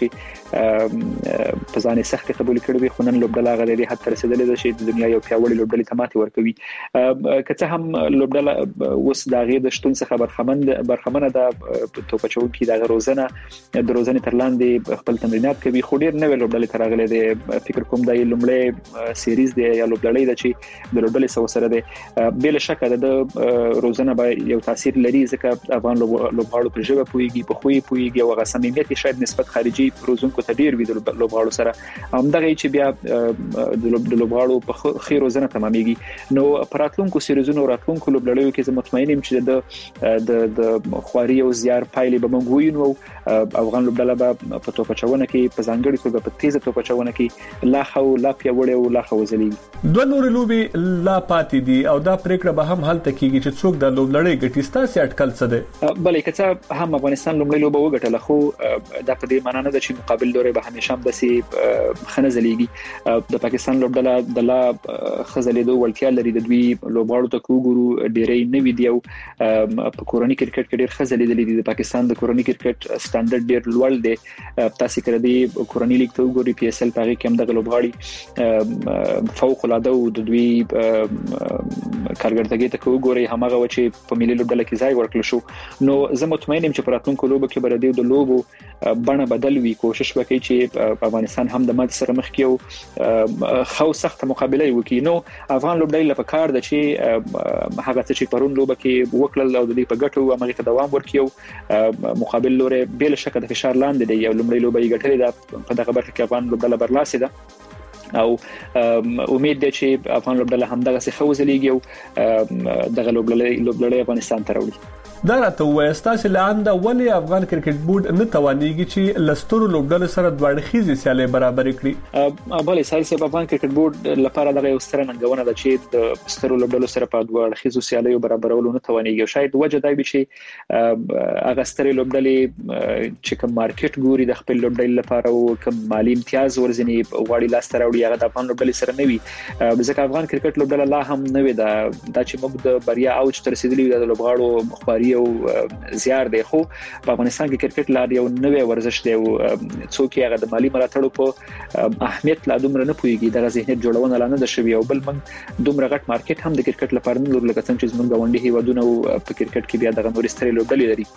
چې په ځان سخت قبول کړي وي. خو نن لوبډله غلې حتی رسیدلې ده چې د دنیا یو پیاوړی لوبډلې تماتي ورکوي. کته هم لوبډله وس دغه د شتون څخه برخمن برخمنه ده توپچون کې دغه روزنه د روزنې تر لاندې خپل تمرینات کوي. خو ډیر نوې لوبډلې تر غلې ده. فکر کوم د لومړی سیریز دی یا لوبډلې ده چې د لوبډلې سره سره ده. بل شک د روزنه به یو تاثیر لري ځکه افغان لوبغاړو په ژبه پويږي په خوې پويږي او غصميمیت شاید نسبت خارجي روزونکو ته ډیر وي د لوبغاړو سره همدغه چې بیا د لوبغاړو په خیر روزنه تمامېږي نو پراتلونکو سیریزونو راتلونکو لوبلړیو کې زه مطمئن یم چې د د د خواري او زیار پایلې به موږ وینو افغان لوبډله به په توپچونه کې په ځانګړي توګه په تیزه توپچونه کې لا خو لا پیوړې او لا خوځلي دوه نور لوبي لا پاتې دي او دا پریکړه به هم حل تکیږي چې څوک د لوبلړۍ ګټي ستاسو اټکل څه ده بلې کڅه هم افغانستان لومړی لوبه وګټله خو دا په دې معنی نه ده چې مقابل دوره به همیشه هم دسي خنزلېږي د پاکستان لوبډله د لا خزلېدو ولتیا لري د دوی لوبغاړو ته کوګورو ډېرې نوې دی او په کورونی کرکټ کې ډېر خزلېدل دي د پاکستان د کورونی کرکټ سټانډرډ ډېر لوړ دی تاسو کړه دی کورونی لیګ ته وګورئ پی اس ال پاره کې هم د لوبغاړي فوق العاده او د دوی کارګردګي ته وګورئ همغه و چې په ملي لوبډله کې ځای ورکړل شو نو زه مطمئن یم چې پراتونکو لوب کې بر دې د لوبو بڼه بدل وی کوشش وکړي چې په افغانستان هم د مات سره مخ کېو خو سخت مقابله وکړي نو افغان لوبډله په کار د چې هغه چې پرون لوب کې وکړل او د دې په ګټو هغه ته دوام ورکړي مقابل لوري بل شکه د فشار لاندې دی یو لومړی لوبي ګټلې ده په دغه برخه کې افغان لوبډله برلاسه ده او امید ده چې افغان لوبډله هم دغه څه خوځلېږي او دغه لوبډله لوبډله افغانستان ته راوړي دا راته وایي تاسو لاندې ولې افغان کرکټ بورډ نه توانېږي چې لستورو لوبډله سره دوه اړخیزې سیالي برابر کړي بلې سایل سه افغان کرکټ بورډ لپاره دغه یو ستر ننګونه ده چې د ستورو لوبډلو سره په دوه اړخیزو سیالي برابرولو نه توانېږي شاید وجه دا وي چې هغه ستر لوبډلې چې کوم مارکیټ ګوري د خپل لوبډلې لپاره او کوم مالی امتیاز ورزني غواړي لاس ته راوړي هغه د افغان لوبډلې سره نه وي ځکه افغان کرکټ لوبډله لا هم نه وي دا چې موږ د بریا اوج تر رسیدلی د لوبغاړو خواري او زیار دی خو په افغانستان کې کرکټ لا یو نوې ورزش دی او څوک هغه د مالی ملاتړ په اهمیت لا دومره نه پويږي د ذهنیت جوړونه لا نه د شوی او بل موږ دومره غټ مارکیټ هم د کرکټ لپاره نه لري لکه څنګه چې موږ غونډې هیوادونه په کرکټ کې بیا دغه نور ستري لوبډلې لري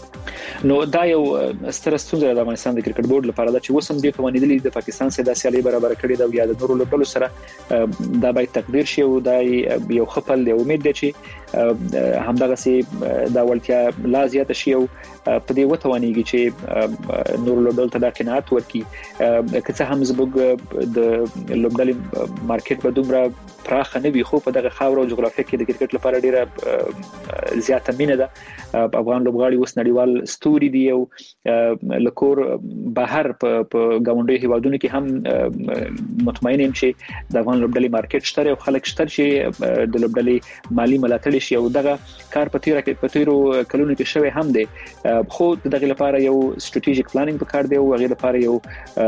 نو دا یو ستر ستونزه د افغانستان د کرکټ بورډ لپاره دا چې وسم دي توانېدلې د پاکستان سره د سیالي برابر کړي دا یا د نورو لوبډلو سره دا باید تقدیر شي او دا یو خپل دی امید ده چې همدغه سي دا ولتیا لا زیات شي او په دې وتوانېږي چې نور لوبډل ته دا قناعت ورکړي که هم زبګ د لوبډل مارکیټ په دومره پراخ نه وي خو په دغه خاور او جغرافیه کې د کرکټ لپاره ډیره زیاته مینه ده افغان لوبغاړي اوس نړیوال ستوري دی او لکور بهر په غونډې هیوادونو کې هم مطمئن یم چې د افغان لوبډلې مارکیټ شته او خلک شته چې د لوبډلې مالی ملاتړ شي او دغه کار په تیره کې په تیرو کلونو کې شوی هم دی خو دغه لپاره یو ستراتیژیک پلانینګ پکار دی او هغه لپاره یو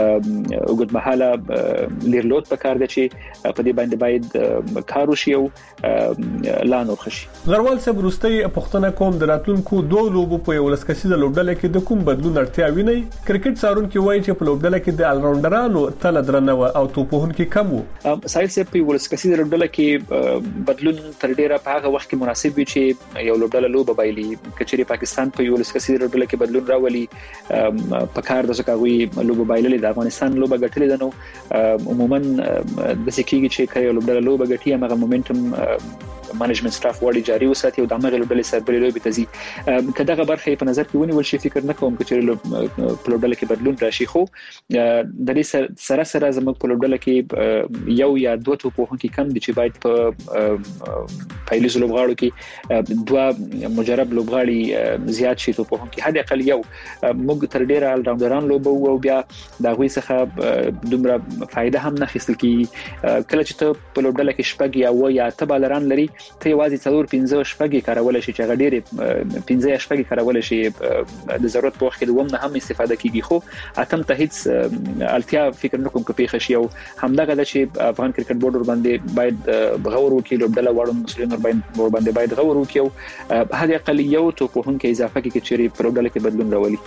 اوږدمهاله لیرلوت پکار دی چې په دې باندې باید کار وشي او لا نور خشي غروال صاحب وروستي پښتنه کوم د راتلونکو دوه لوبو په یو لسکسیزه لوبډله کې د کوم بدلون اړتیا ویني کرکټ څارونکو وایي چې په لوبډله کې د الراوندرانو تل درنه او توپوهن کې کم وو سایل صاحب په یو لسکسیزه لوبډله کې بدلون تر ډیره په هغه وخت کې مناسب وي چې یو لوبډله لوب بایلي کچېری پاکستان په یو لسکسیزه لوبډله کې بدلون راولي په کار د زکاوي لوب بایللې د افغانستان لوب غټلې ده نو عموما د سکیږي چې کړي لوبډله لوب غټي هغه مومنټم مانجمنت سټاف وړي جاري وساتي او د امغه لوبډلې سربېره لوبي تزي کداغه برخه په نظر کې ونیول شي فکر نه کوم چې په لوبډله کې بدلون راشي خو د دې سره سره زموږ په لوبډله کې یو یا دوه توپوهن کې کم دي چې باید په پایلیز لوبغاړو کې دوه مجرب لوبغاړي زیات شي توپوهن کې هدا اقل یو موږ تر ډیره الراوندران لوبو او بیا دا غوي څخه دومره فائدہ هم نه خېستل کی کله چې ته په لوبډله کې شپږ یا و یا تبالران لري ته یوازې څلور پنځه شپږ کارول شي چې غډېر پنځه شپږ کارول شي د ضرورت په وخت کې دوم نه هم استفاده کیږي خو اتم ته هیڅ التیا فکر نه کوم کې پیښ شي او همدغه د چې افغان کرکټ بورډ ور باندې باید بغور وکړي لوبډله واړو مسلمان ور باندې باید غور وکړي او هغه اقل یو توپوهن کې اضافه کې چې په لوبډله کې بدلون راولي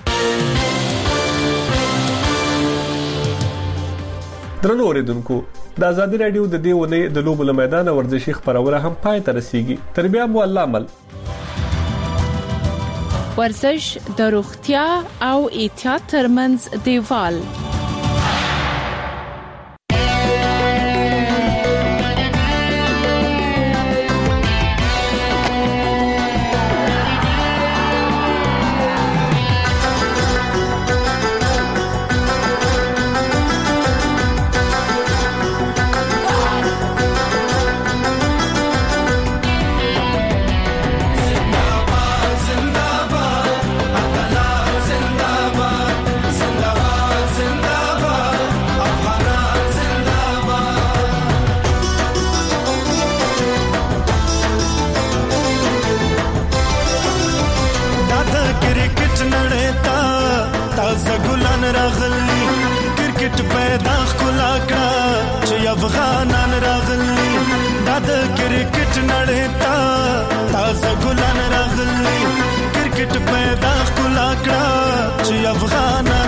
درنو اوریدونکو د ازادي رادیو د دې ونې د لوبو میدان ورزشي خبرونه هم پای ته رسیږي تر بیا مو الله عمل ورزش د روغتیا او احتیاط ترمنځ دیوال پیدا خلا کړه چې افغانان راغلي دا د کرکټ نړۍ ته تازه ګلان راغلي کرکټ پیدا خلا کړه چې افغانان